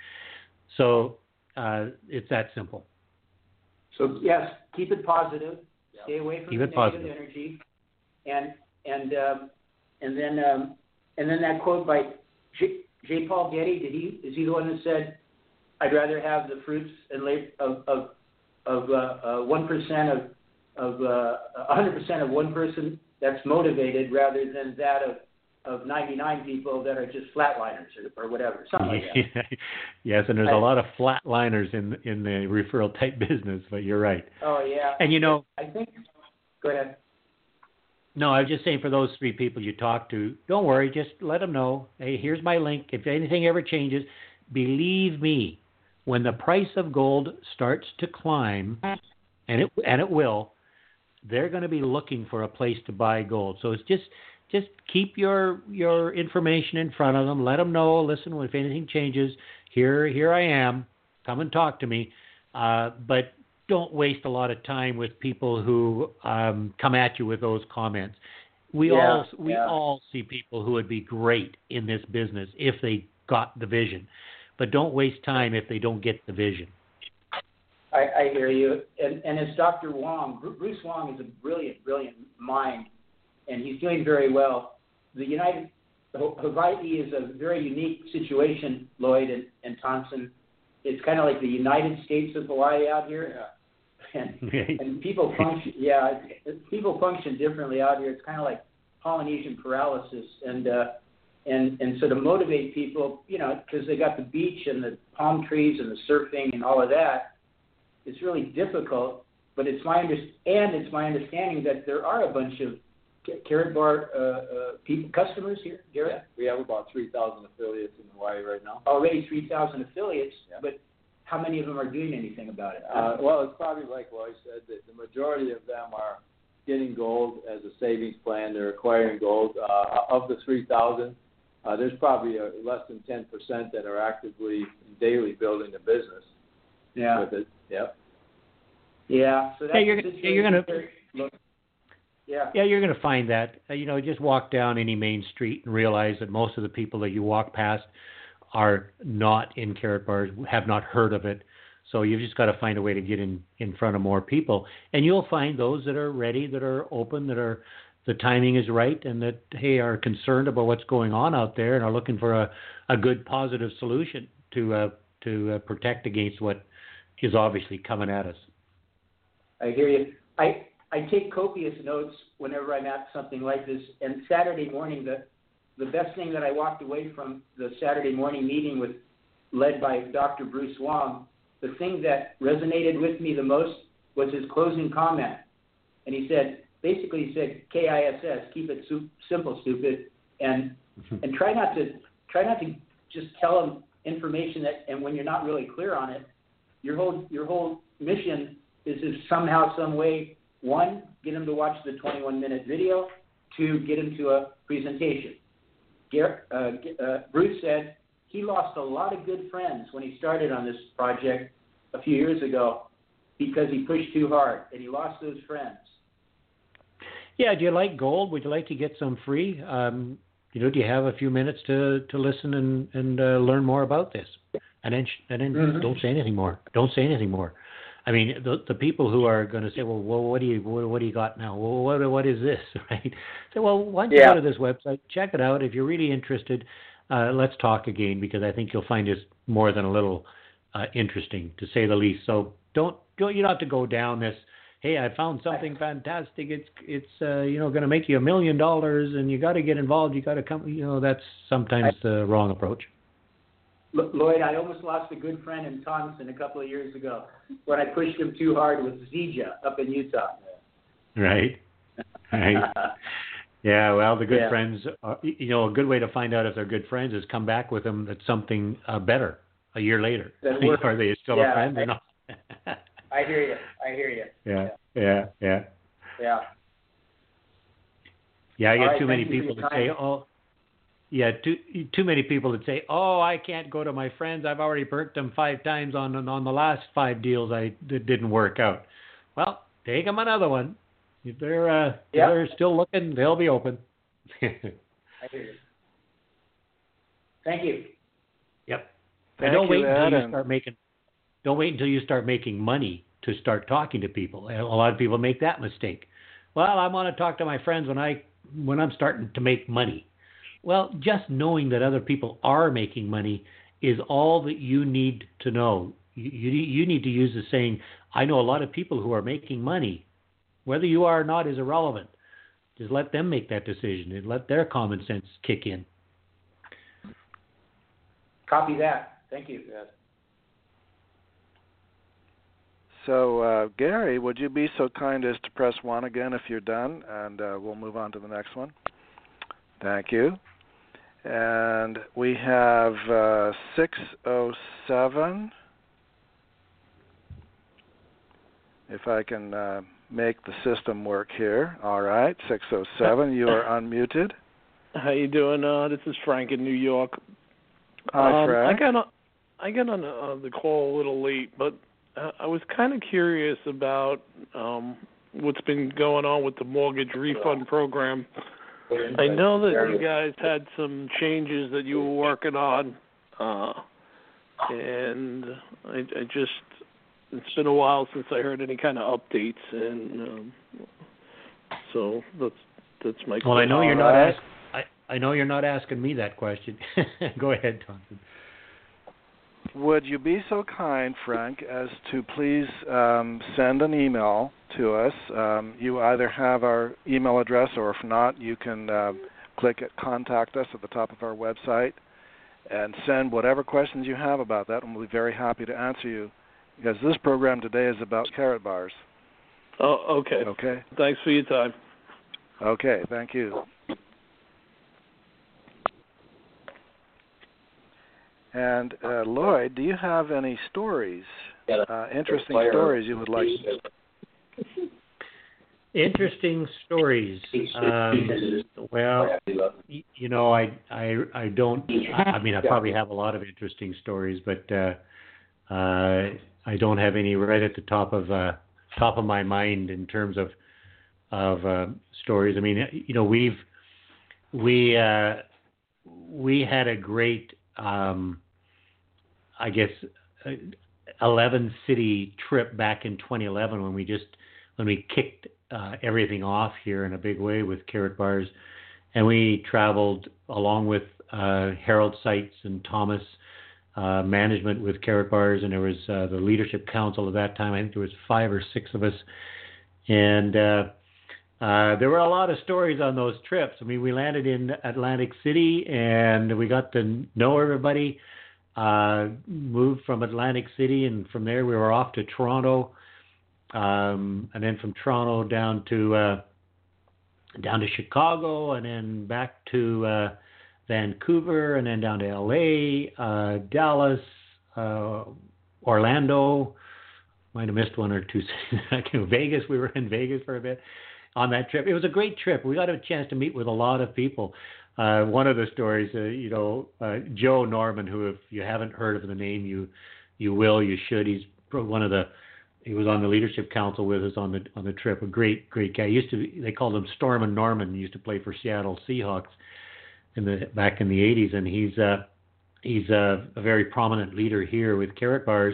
So uh, it's that simple. So yes, keep it positive. Yep. Stay away from keep the it negative positive. energy, and and um, and then um, and then that quote by J. J. Paul Getty. Did he is he the one that said, "I'd rather have the fruits and labor of of of uh, one percent of of uh, one hundred percent of one person that's motivated rather than that of of ninety-nine people that are just flatliners or, or whatever, something like that." Yes, and there's I, a lot of flatliners in in the referral type business, but you're right. Oh yeah. And you know, I think. Go ahead. No, I was just saying for those three people you talk to, don't worry, just let them know. Hey, here's my link. If anything ever changes, believe me, when the price of gold starts to climb, and it and it will, they're going to be looking for a place to buy gold. So it's just just keep your your information in front of them. Let them know. Listen, if anything changes, here here I am. Come and talk to me. Uh, but don't waste a lot of time with people who um, come at you with those comments. We yeah, all we yeah. all see people who would be great in this business if they got the vision. But don't waste time if they don't get the vision. I, I hear you. And, and as Doctor Wong, Bruce Wong is a brilliant, brilliant mind, and he's doing very well. The United Hawaii is a very unique situation, Lloyd and, and Thompson. It's kind of like the United States of Hawaii out here. Yeah. And, and people function, yeah, people function differently out here. It's kind of like Polynesian paralysis, and uh, and and so to motivate people, you know, because they got the beach and the palm trees and the surfing and all of that, it's really difficult. But it's my under- and it's my understanding that there are a bunch of Karatbar uh, uh, people, customers here, Garrett. Yeah, we have about three thousand affiliates in Hawaii right now. Already three thousand affiliates, yeah. But how many of them are doing anything about it? Uh, well, it's probably like Roy said, that the majority of them are getting gold as a savings plan. They're acquiring gold. Uh, of the three thousand, uh, there's probably a, less than ten percent that are actively daily building the business. Yeah. With it. Yep. Yeah. So that's yeah, you're, the yeah, you're gonna. Yeah. Yeah, you're going to find that. Uh, you know, just walk down any main street and realize that most of the people that you walk past are not in Karatbars, have not heard of it. So you've just got to find a way to get in, in front of more people. And you'll find those that are ready, that are open, that are the timing is right and that, hey, are concerned about what's going on out there and are looking for a, a good positive solution to uh, to uh, protect against what is obviously coming at us. I hear you. I, I take copious notes whenever I'm at something like this. And Saturday morning, the, the best thing that I walked away from the Saturday morning meeting with, led by Doctor Bruce Wong, the thing that resonated with me the most was his closing comment. And he said, basically he said, K I S S, keep it su- simple, stupid, and and try not to try not to just tell them information that, and when you're not really clear on it, your whole your whole mission is to somehow, some way, one, get them to watch the twenty-one minute video, two, get them to a presentation. Gar- uh, uh, Bruce said he lost a lot of good friends when he started on this project a few years ago because he pushed too hard, and he lost those friends. Yeah, do you like gold? Would you like to get some free? Um, you know, do you have a few minutes to, to listen and, and uh, learn more about this? And then and then mm-hmm. don't say anything more. Don't say anything more. I mean, the the people who are going to say, well, well what do you what, what do you got now? Well, what what is this, right? So, well, why don't you yeah. go to this website, check it out. If you're really interested, uh, let's talk again, because I think you'll find this more than a little uh, interesting, to say the least. So don't don't you don't have to go down this. Hey, I found something fantastic. It's it's uh, you know going to make you a million dollars, and you got to get involved. You got to come. You know that's sometimes the wrong approach. Lloyd, I almost lost a good friend in Thompson a couple of years ago when I pushed him too hard with Zija up in Utah. Right. Right. Yeah. Well, the good yeah. friends. Are, you know, a good way to find out if they're good friends is come back with them at something uh, better a year later. Are they still yeah, a friend I, or not? I hear you. I hear you. Yeah, yeah, yeah. Yeah. Yeah, I get right, too many people that say, "Oh, yeah, too too many people that say, oh, I can't go to my friends. I've already burnt them five times on on the last five deals I that didn't work out." Well, take them another one. If they're uh, yep. if they're still looking, they'll be open. I hear you. Thank you. Yep. Thank and don't you, wait Ed, until you and... start making. Don't wait until you start making money to start talking to people. A lot of people make that mistake. Well, I want to talk to my friends when I when I'm starting to make money. Well, just knowing that other people are making money is all that you need to know. You, you, you need to use the saying, I know a lot of people who are making money. Whether you are or not is irrelevant. Just let them make that decision and let their common sense kick in. Copy that. Thank you. Yes. So, uh, Gary, would you be so kind as to press one again if you're done, and uh, we'll move on to the next one. Thank you. And we have uh, six oh seven. If I can uh, make the system work here. All right, six oh seven, you are unmuted. How you doing? Uh, this is Frank in New York. Hi, um, Frank. I got on, I got on uh, the call a little late, but uh, I was kind of curious about um, what's been going on with the mortgage refund program. I know that you guys had some changes that you were working on, uh, and I, I just, it's been a while since I heard any kind of updates, and um, so that's that's my question. Well, I know you're not ask, I, I know you're not asking me that question. Go ahead, Thompson. Would you be so kind, Frank, as to please um, send an email to us? Um, you either have our email address, or if not, you can uh, click at Contact Us at the top of our website and send whatever questions you have about that, and we'll be very happy to answer you, because this program today is about Karatbars. Oh, okay. Okay. Thanks for your time. Okay, thank you. And uh, Lloyd, do you have any stories, uh, interesting stories you would like to... Interesting stories. Um, well, you know, I, I, I don't. I mean, I probably have a lot of interesting stories, but uh, uh, I don't have any right at the top of uh, top of my mind in terms of of uh, stories. I mean, you know, we've we uh, we had a great, um, I guess, eleven city trip back in twenty eleven when we just when we kicked uh, everything off here in a big way with Karatbars. And we traveled along with uh, Harold Seitz and Thomas uh, management with Karatbars, and there was uh, the leadership council at that time. I think there was five or six of us. And uh, uh, there were a lot of stories on those trips. I mean, we landed in Atlantic City, and we got to know everybody. Uh, moved from Atlantic City, and from there we were off to Toronto, um, and then from Toronto down to uh, down to Chicago, and then back to uh, Vancouver, and then down to L A, uh, Dallas, uh, Orlando. Might have missed one or two cities. Vegas. We were in Vegas for a bit on that trip. It was a great trip. We got a chance to meet with a lot of people. Uh, one of the stories, uh, you know, uh, Joe Norman, who if you haven't heard of the name, you you will, you should. He's one of the, he was on the leadership council with us on the on the trip. A great, great guy. He used to be, they called him Stormin' Norman. He used to play for Seattle Seahawks in the back in the eighties, and he's uh, he's a, a very prominent leader here with Karatbars.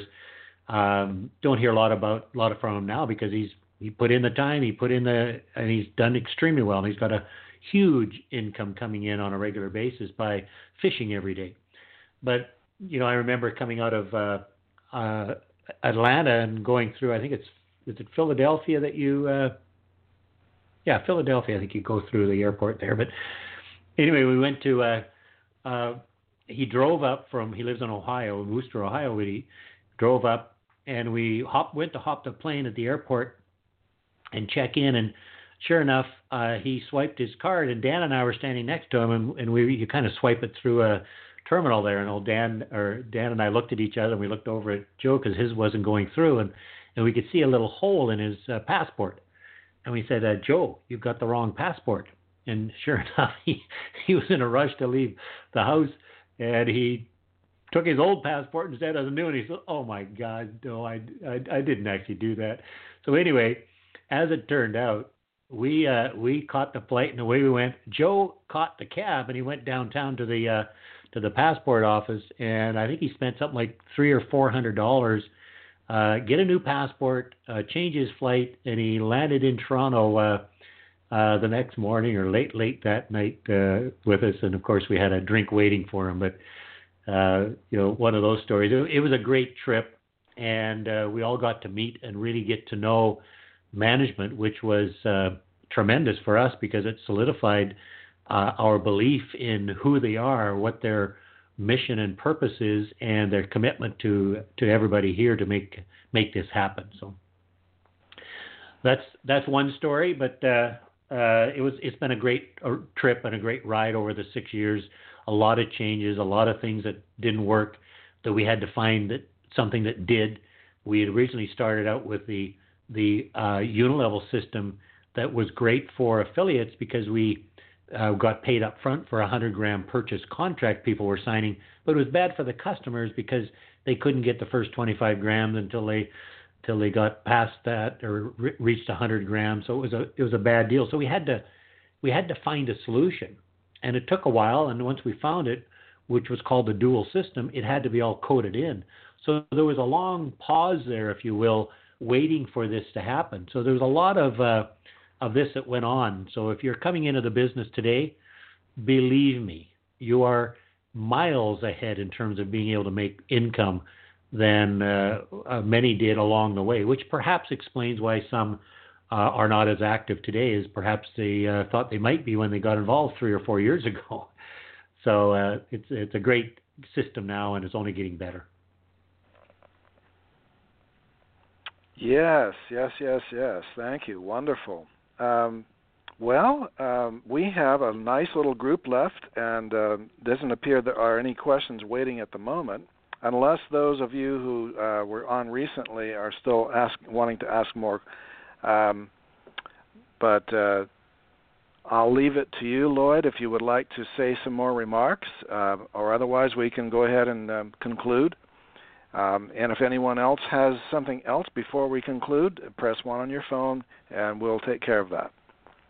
Um, don't hear a lot about a lot from him now because he's he put in the time, he put in the, and he's done extremely well. And he's got a huge income coming in on a regular basis by fishing every day. But, you know, I remember coming out of uh, uh, Atlanta and going through, I think it's, is it Philadelphia that you, uh, yeah, Philadelphia, I think you go through the airport there. But anyway, we went to, uh, uh, he drove up from, he lives in Ohio, in Worcester, Ohio, but he drove up and we hop, went to hop the plane at the airport and check in, and sure enough, uh, he swiped his card, and Dan and I were standing next to him, and, and we you kind of swipe it through a terminal there, and old Dan or Dan and I looked at each other, and we looked over at Joe because his wasn't going through, and, and we could see a little hole in his uh, passport, and we said, uh, Joe, you've got the wrong passport, and sure enough, he he was in a rush to leave the house, and he took his old passport instead of the new, and he said, oh my God, no, I, I, I didn't actually do that. So anyway, as it turned out, we uh, we caught the flight and away we went. Joe caught the cab and he went downtown to the uh, to the passport office, and I think he spent something like three or four hundred dollars, uh, get a new passport, uh, change his flight, and he landed in Toronto uh, uh, the next morning or late late that night uh, with us. And of course, we had a drink waiting for him. But uh, you know, one of those stories. It, it was a great trip, and uh, we all got to meet and really get to know management, which was uh, tremendous for us because it solidified uh, our belief in who they are, what their mission and purpose is, and their commitment to to everybody here to make make this happen. So that's that's one story, but uh, uh, it was it's been a great uh, trip and a great ride over the six years. A lot of changes, a lot of things that didn't work, that we had to find that something that did. We had originally started out with the the uh, Unilevel system that was great for affiliates because we uh, got paid up front for a one hundred gram purchase contract people were signing, but it was bad for the customers because they couldn't get the first twenty-five grams until they until they got past that or re- reached one hundred grams. So it was a it was a bad deal. So we had to we had to find a solution, and it took a while. And once we found it, which was called the dual system, it had to be all coded in. So there was a long pause there, if you will, waiting for this to happen. So there's a lot of uh, of this that went on. So if you're coming into the business today, believe me, you are miles ahead in terms of being able to make income than uh, uh, many did along the way, which perhaps explains why some uh, are not as active today as perhaps they uh, thought they might be when they got involved three or four years ago. So uh, it's it's a great system now, and it's only getting better. Yes, yes, yes, yes. Thank you. Wonderful. Um, well, um, we have a nice little group left, and uh, doesn't appear there are any questions waiting at the moment, unless those of you who uh, were on recently are still ask, wanting to ask more. Um, but uh, I'll leave it to you, Lloyd, if you would like to say some more remarks, uh, or otherwise we can go ahead and um, conclude. Um, and if anyone else has something else before we conclude, press one on your phone, and we'll take care of that.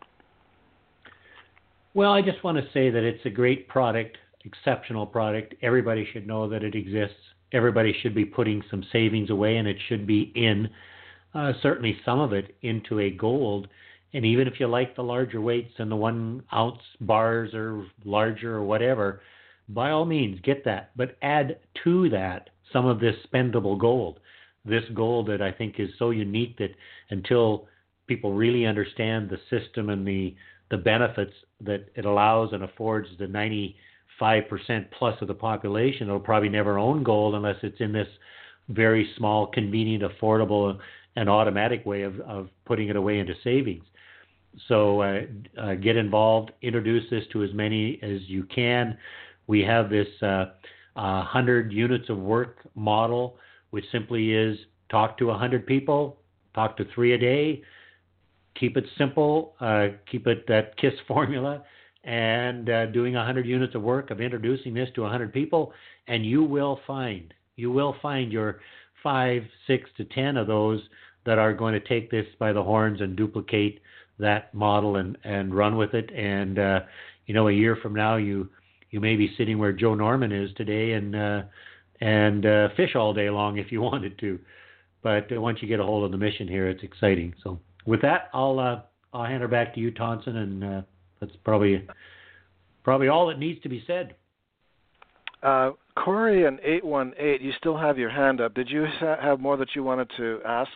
Well, I just want to say that it's a great product, exceptional product. Everybody should know that it exists. Everybody should be putting some savings away, and it should be in, uh, certainly some of it, into a gold. And even if you like the larger weights and the one ounce bars or larger or whatever, by all means get that. But add to that some of this spendable gold. This gold that I think is so unique that until people really understand the system and the, the benefits that it allows and affords the ninety-five percent plus of the population, it'll probably never own gold unless it's in this very small, convenient, affordable, and automatic way of, of putting it away into savings. So uh, uh, get involved, introduce this to as many as you can. We have this uh, uh, one hundred units of work model, which simply is talk to one hundred people, talk to three a day, keep it simple, uh, keep it that KISS formula, and uh, doing one hundred units of work of introducing this to one hundred people, and you will find, you will find your five, six to ten of those that are going to take this by the horns and duplicate that model and, and run with it. And, uh, you know, a year from now, you you may be sitting where Joe Norman is today and uh, and uh, fish all day long if you wanted to. But uh, once you get a hold of the mission here, it's exciting. So with that, I'll uh, I'll hand her back to you, Tonson, and uh, that's probably probably all that needs to be said. Uh, Corey and eight one eight, you still have your hand up. Did you ha- have more that you wanted to ask?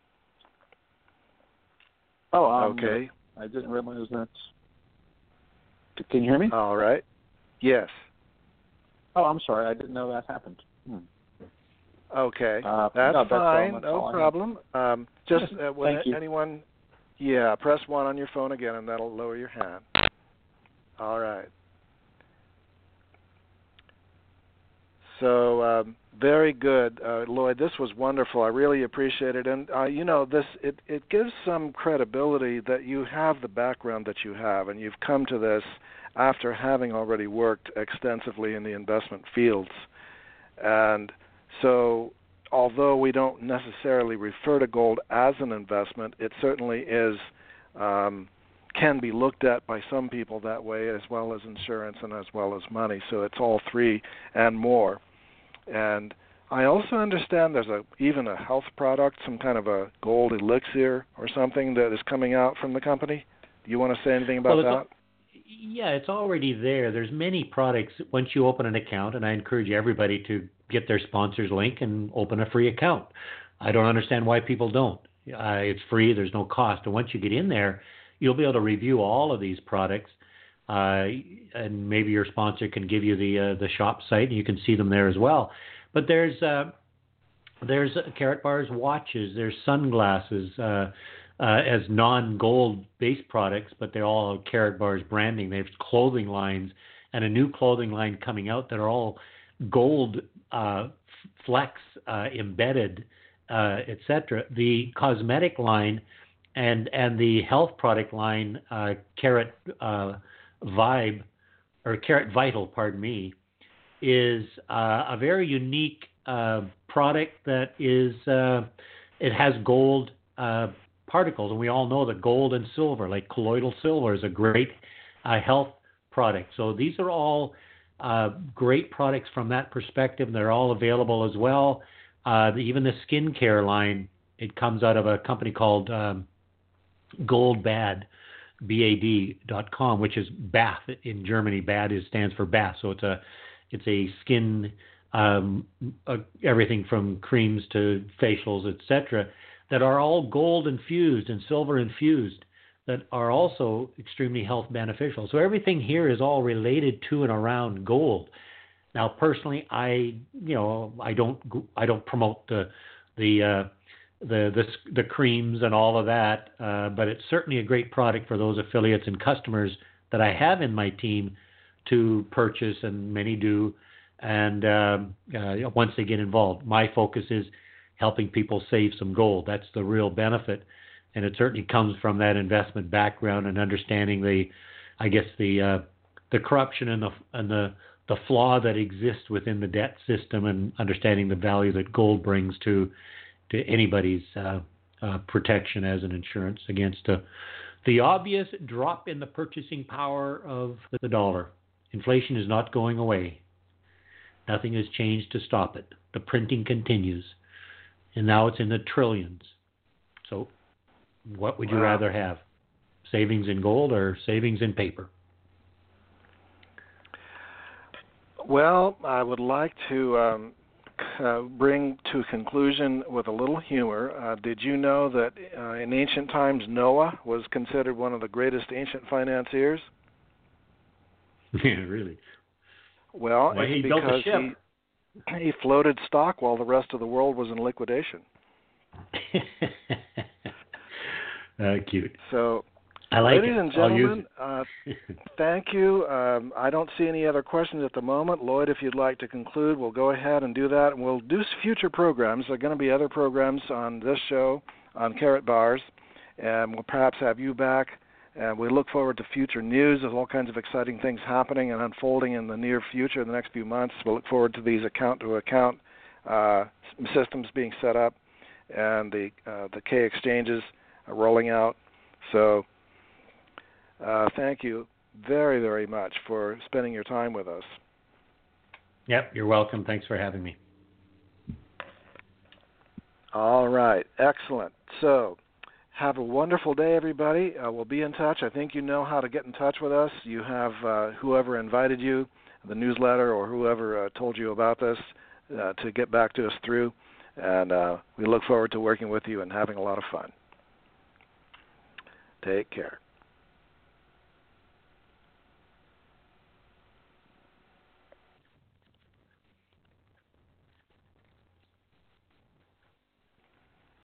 Oh, um, okay. I didn't realize that. Can you hear me? All right. Yes. Oh, I'm sorry. I didn't know that happened. Hmm. Okay. Uh, that's no, that's fine. all, that's no problem. Um, just uh, when Thank you. anyone, yeah, press one on your phone again, and that'll lower your hand. All right. So um, very good, uh, Lloyd. This was wonderful. I really appreciate it, and uh, you know, this it, it gives some credibility that you have the background that you have, and you've come to this after having already worked extensively in the investment fields. And so, although we don't necessarily refer to gold as an investment, it certainly is um, can be looked at by some people that way, as well as insurance and as well as money. So it's all three and more. And I also understand there's a even a health product, some kind of a gold elixir or something that is coming out from the company. Do you want to say anything about well, that? Al- yeah, it's already there. There's many products once you open an account, and I encourage everybody to get their sponsor's link and open a free account. I don't understand why people don't. Uh, it's free. There's no cost. And once you get in there, you'll be able to review all of these products. Uh, and maybe your sponsor can give you the uh, the shop site, and you can see them there as well. But there's uh, there's Karatbars watches, there's sunglasses uh, uh, as non-gold based products, but they're all Karatbars branding. There's clothing lines and a new clothing line coming out that are all gold uh, flex uh, embedded, uh, et cetera. The cosmetic line and and the health product line, uh, Karat uh, Vibe, or Karat Vital, pardon me, is uh, a very unique uh, product that is, uh, it has gold uh, particles. And we all know that gold and silver, like colloidal silver, is a great uh, health product. So these are all uh, great products from that perspective. They're all available as well. Uh, the, even the skincare line, it comes out of a company called um, Gold Bad, B A D dot com, which is Bath in Germany. Bad is stands for bath, so it's a it's a skin um, uh, everything from creams to facials, et cetera, that are all gold infused and silver infused, that are also extremely health beneficial. So everything here is all related to and around gold. Now, personally, I you know I don't I don't promote the the uh, the the the creams and all of that, uh, but it's certainly a great product for those affiliates and customers that I have in my team to purchase, and many do. And um, uh, once they get involved, my focus is helping people save some gold. That's the real benefit, and it certainly comes from that investment background and understanding the, I guess the uh, the corruption and the and the the flaw that exists within the debt system, and understanding the value that gold brings to to anybody's uh, uh, protection as an insurance against uh, the obvious drop in the purchasing power of the dollar. Inflation is not going away. Nothing has changed to stop it. The printing continues, and now it's in the trillions. So what would you wow. rather have? savings in gold or savings in paper? Well, I would like to um, uh, bring to conclusion with a little humor. Uh, did you know that uh, in ancient times Noah was considered one of the greatest ancient financiers? Yeah, really? Well, well it's he because built a ship. he he floated stock while the rest of the world was in liquidation. uh, cute. So, I like ladies it. and I'll use gentlemen, it. uh, thank you. Um, I don't see any other questions at the moment. Lloyd, if you'd like to conclude, we'll go ahead and do that. And we'll do future programs. There are going to be other programs on this show, on Karatbars, and we'll perhaps have you back. And we look forward to future news. There's all kinds of exciting things happening and unfolding in the near future, in the next few months. We'll look forward to these account-to-account uh, systems being set up and the uh, the K exchanges are rolling out. So uh, thank you very, very much for spending your time with us. Yep, you're welcome. Thanks for having me. All right, excellent. So have a wonderful day, everybody. Uh, we'll be in touch. I think you know how to get in touch with us. You have uh, whoever invited you, the newsletter, or whoever uh, told you about this uh, to get back to us through. And uh, we look forward to working with you and having a lot of fun. Take care.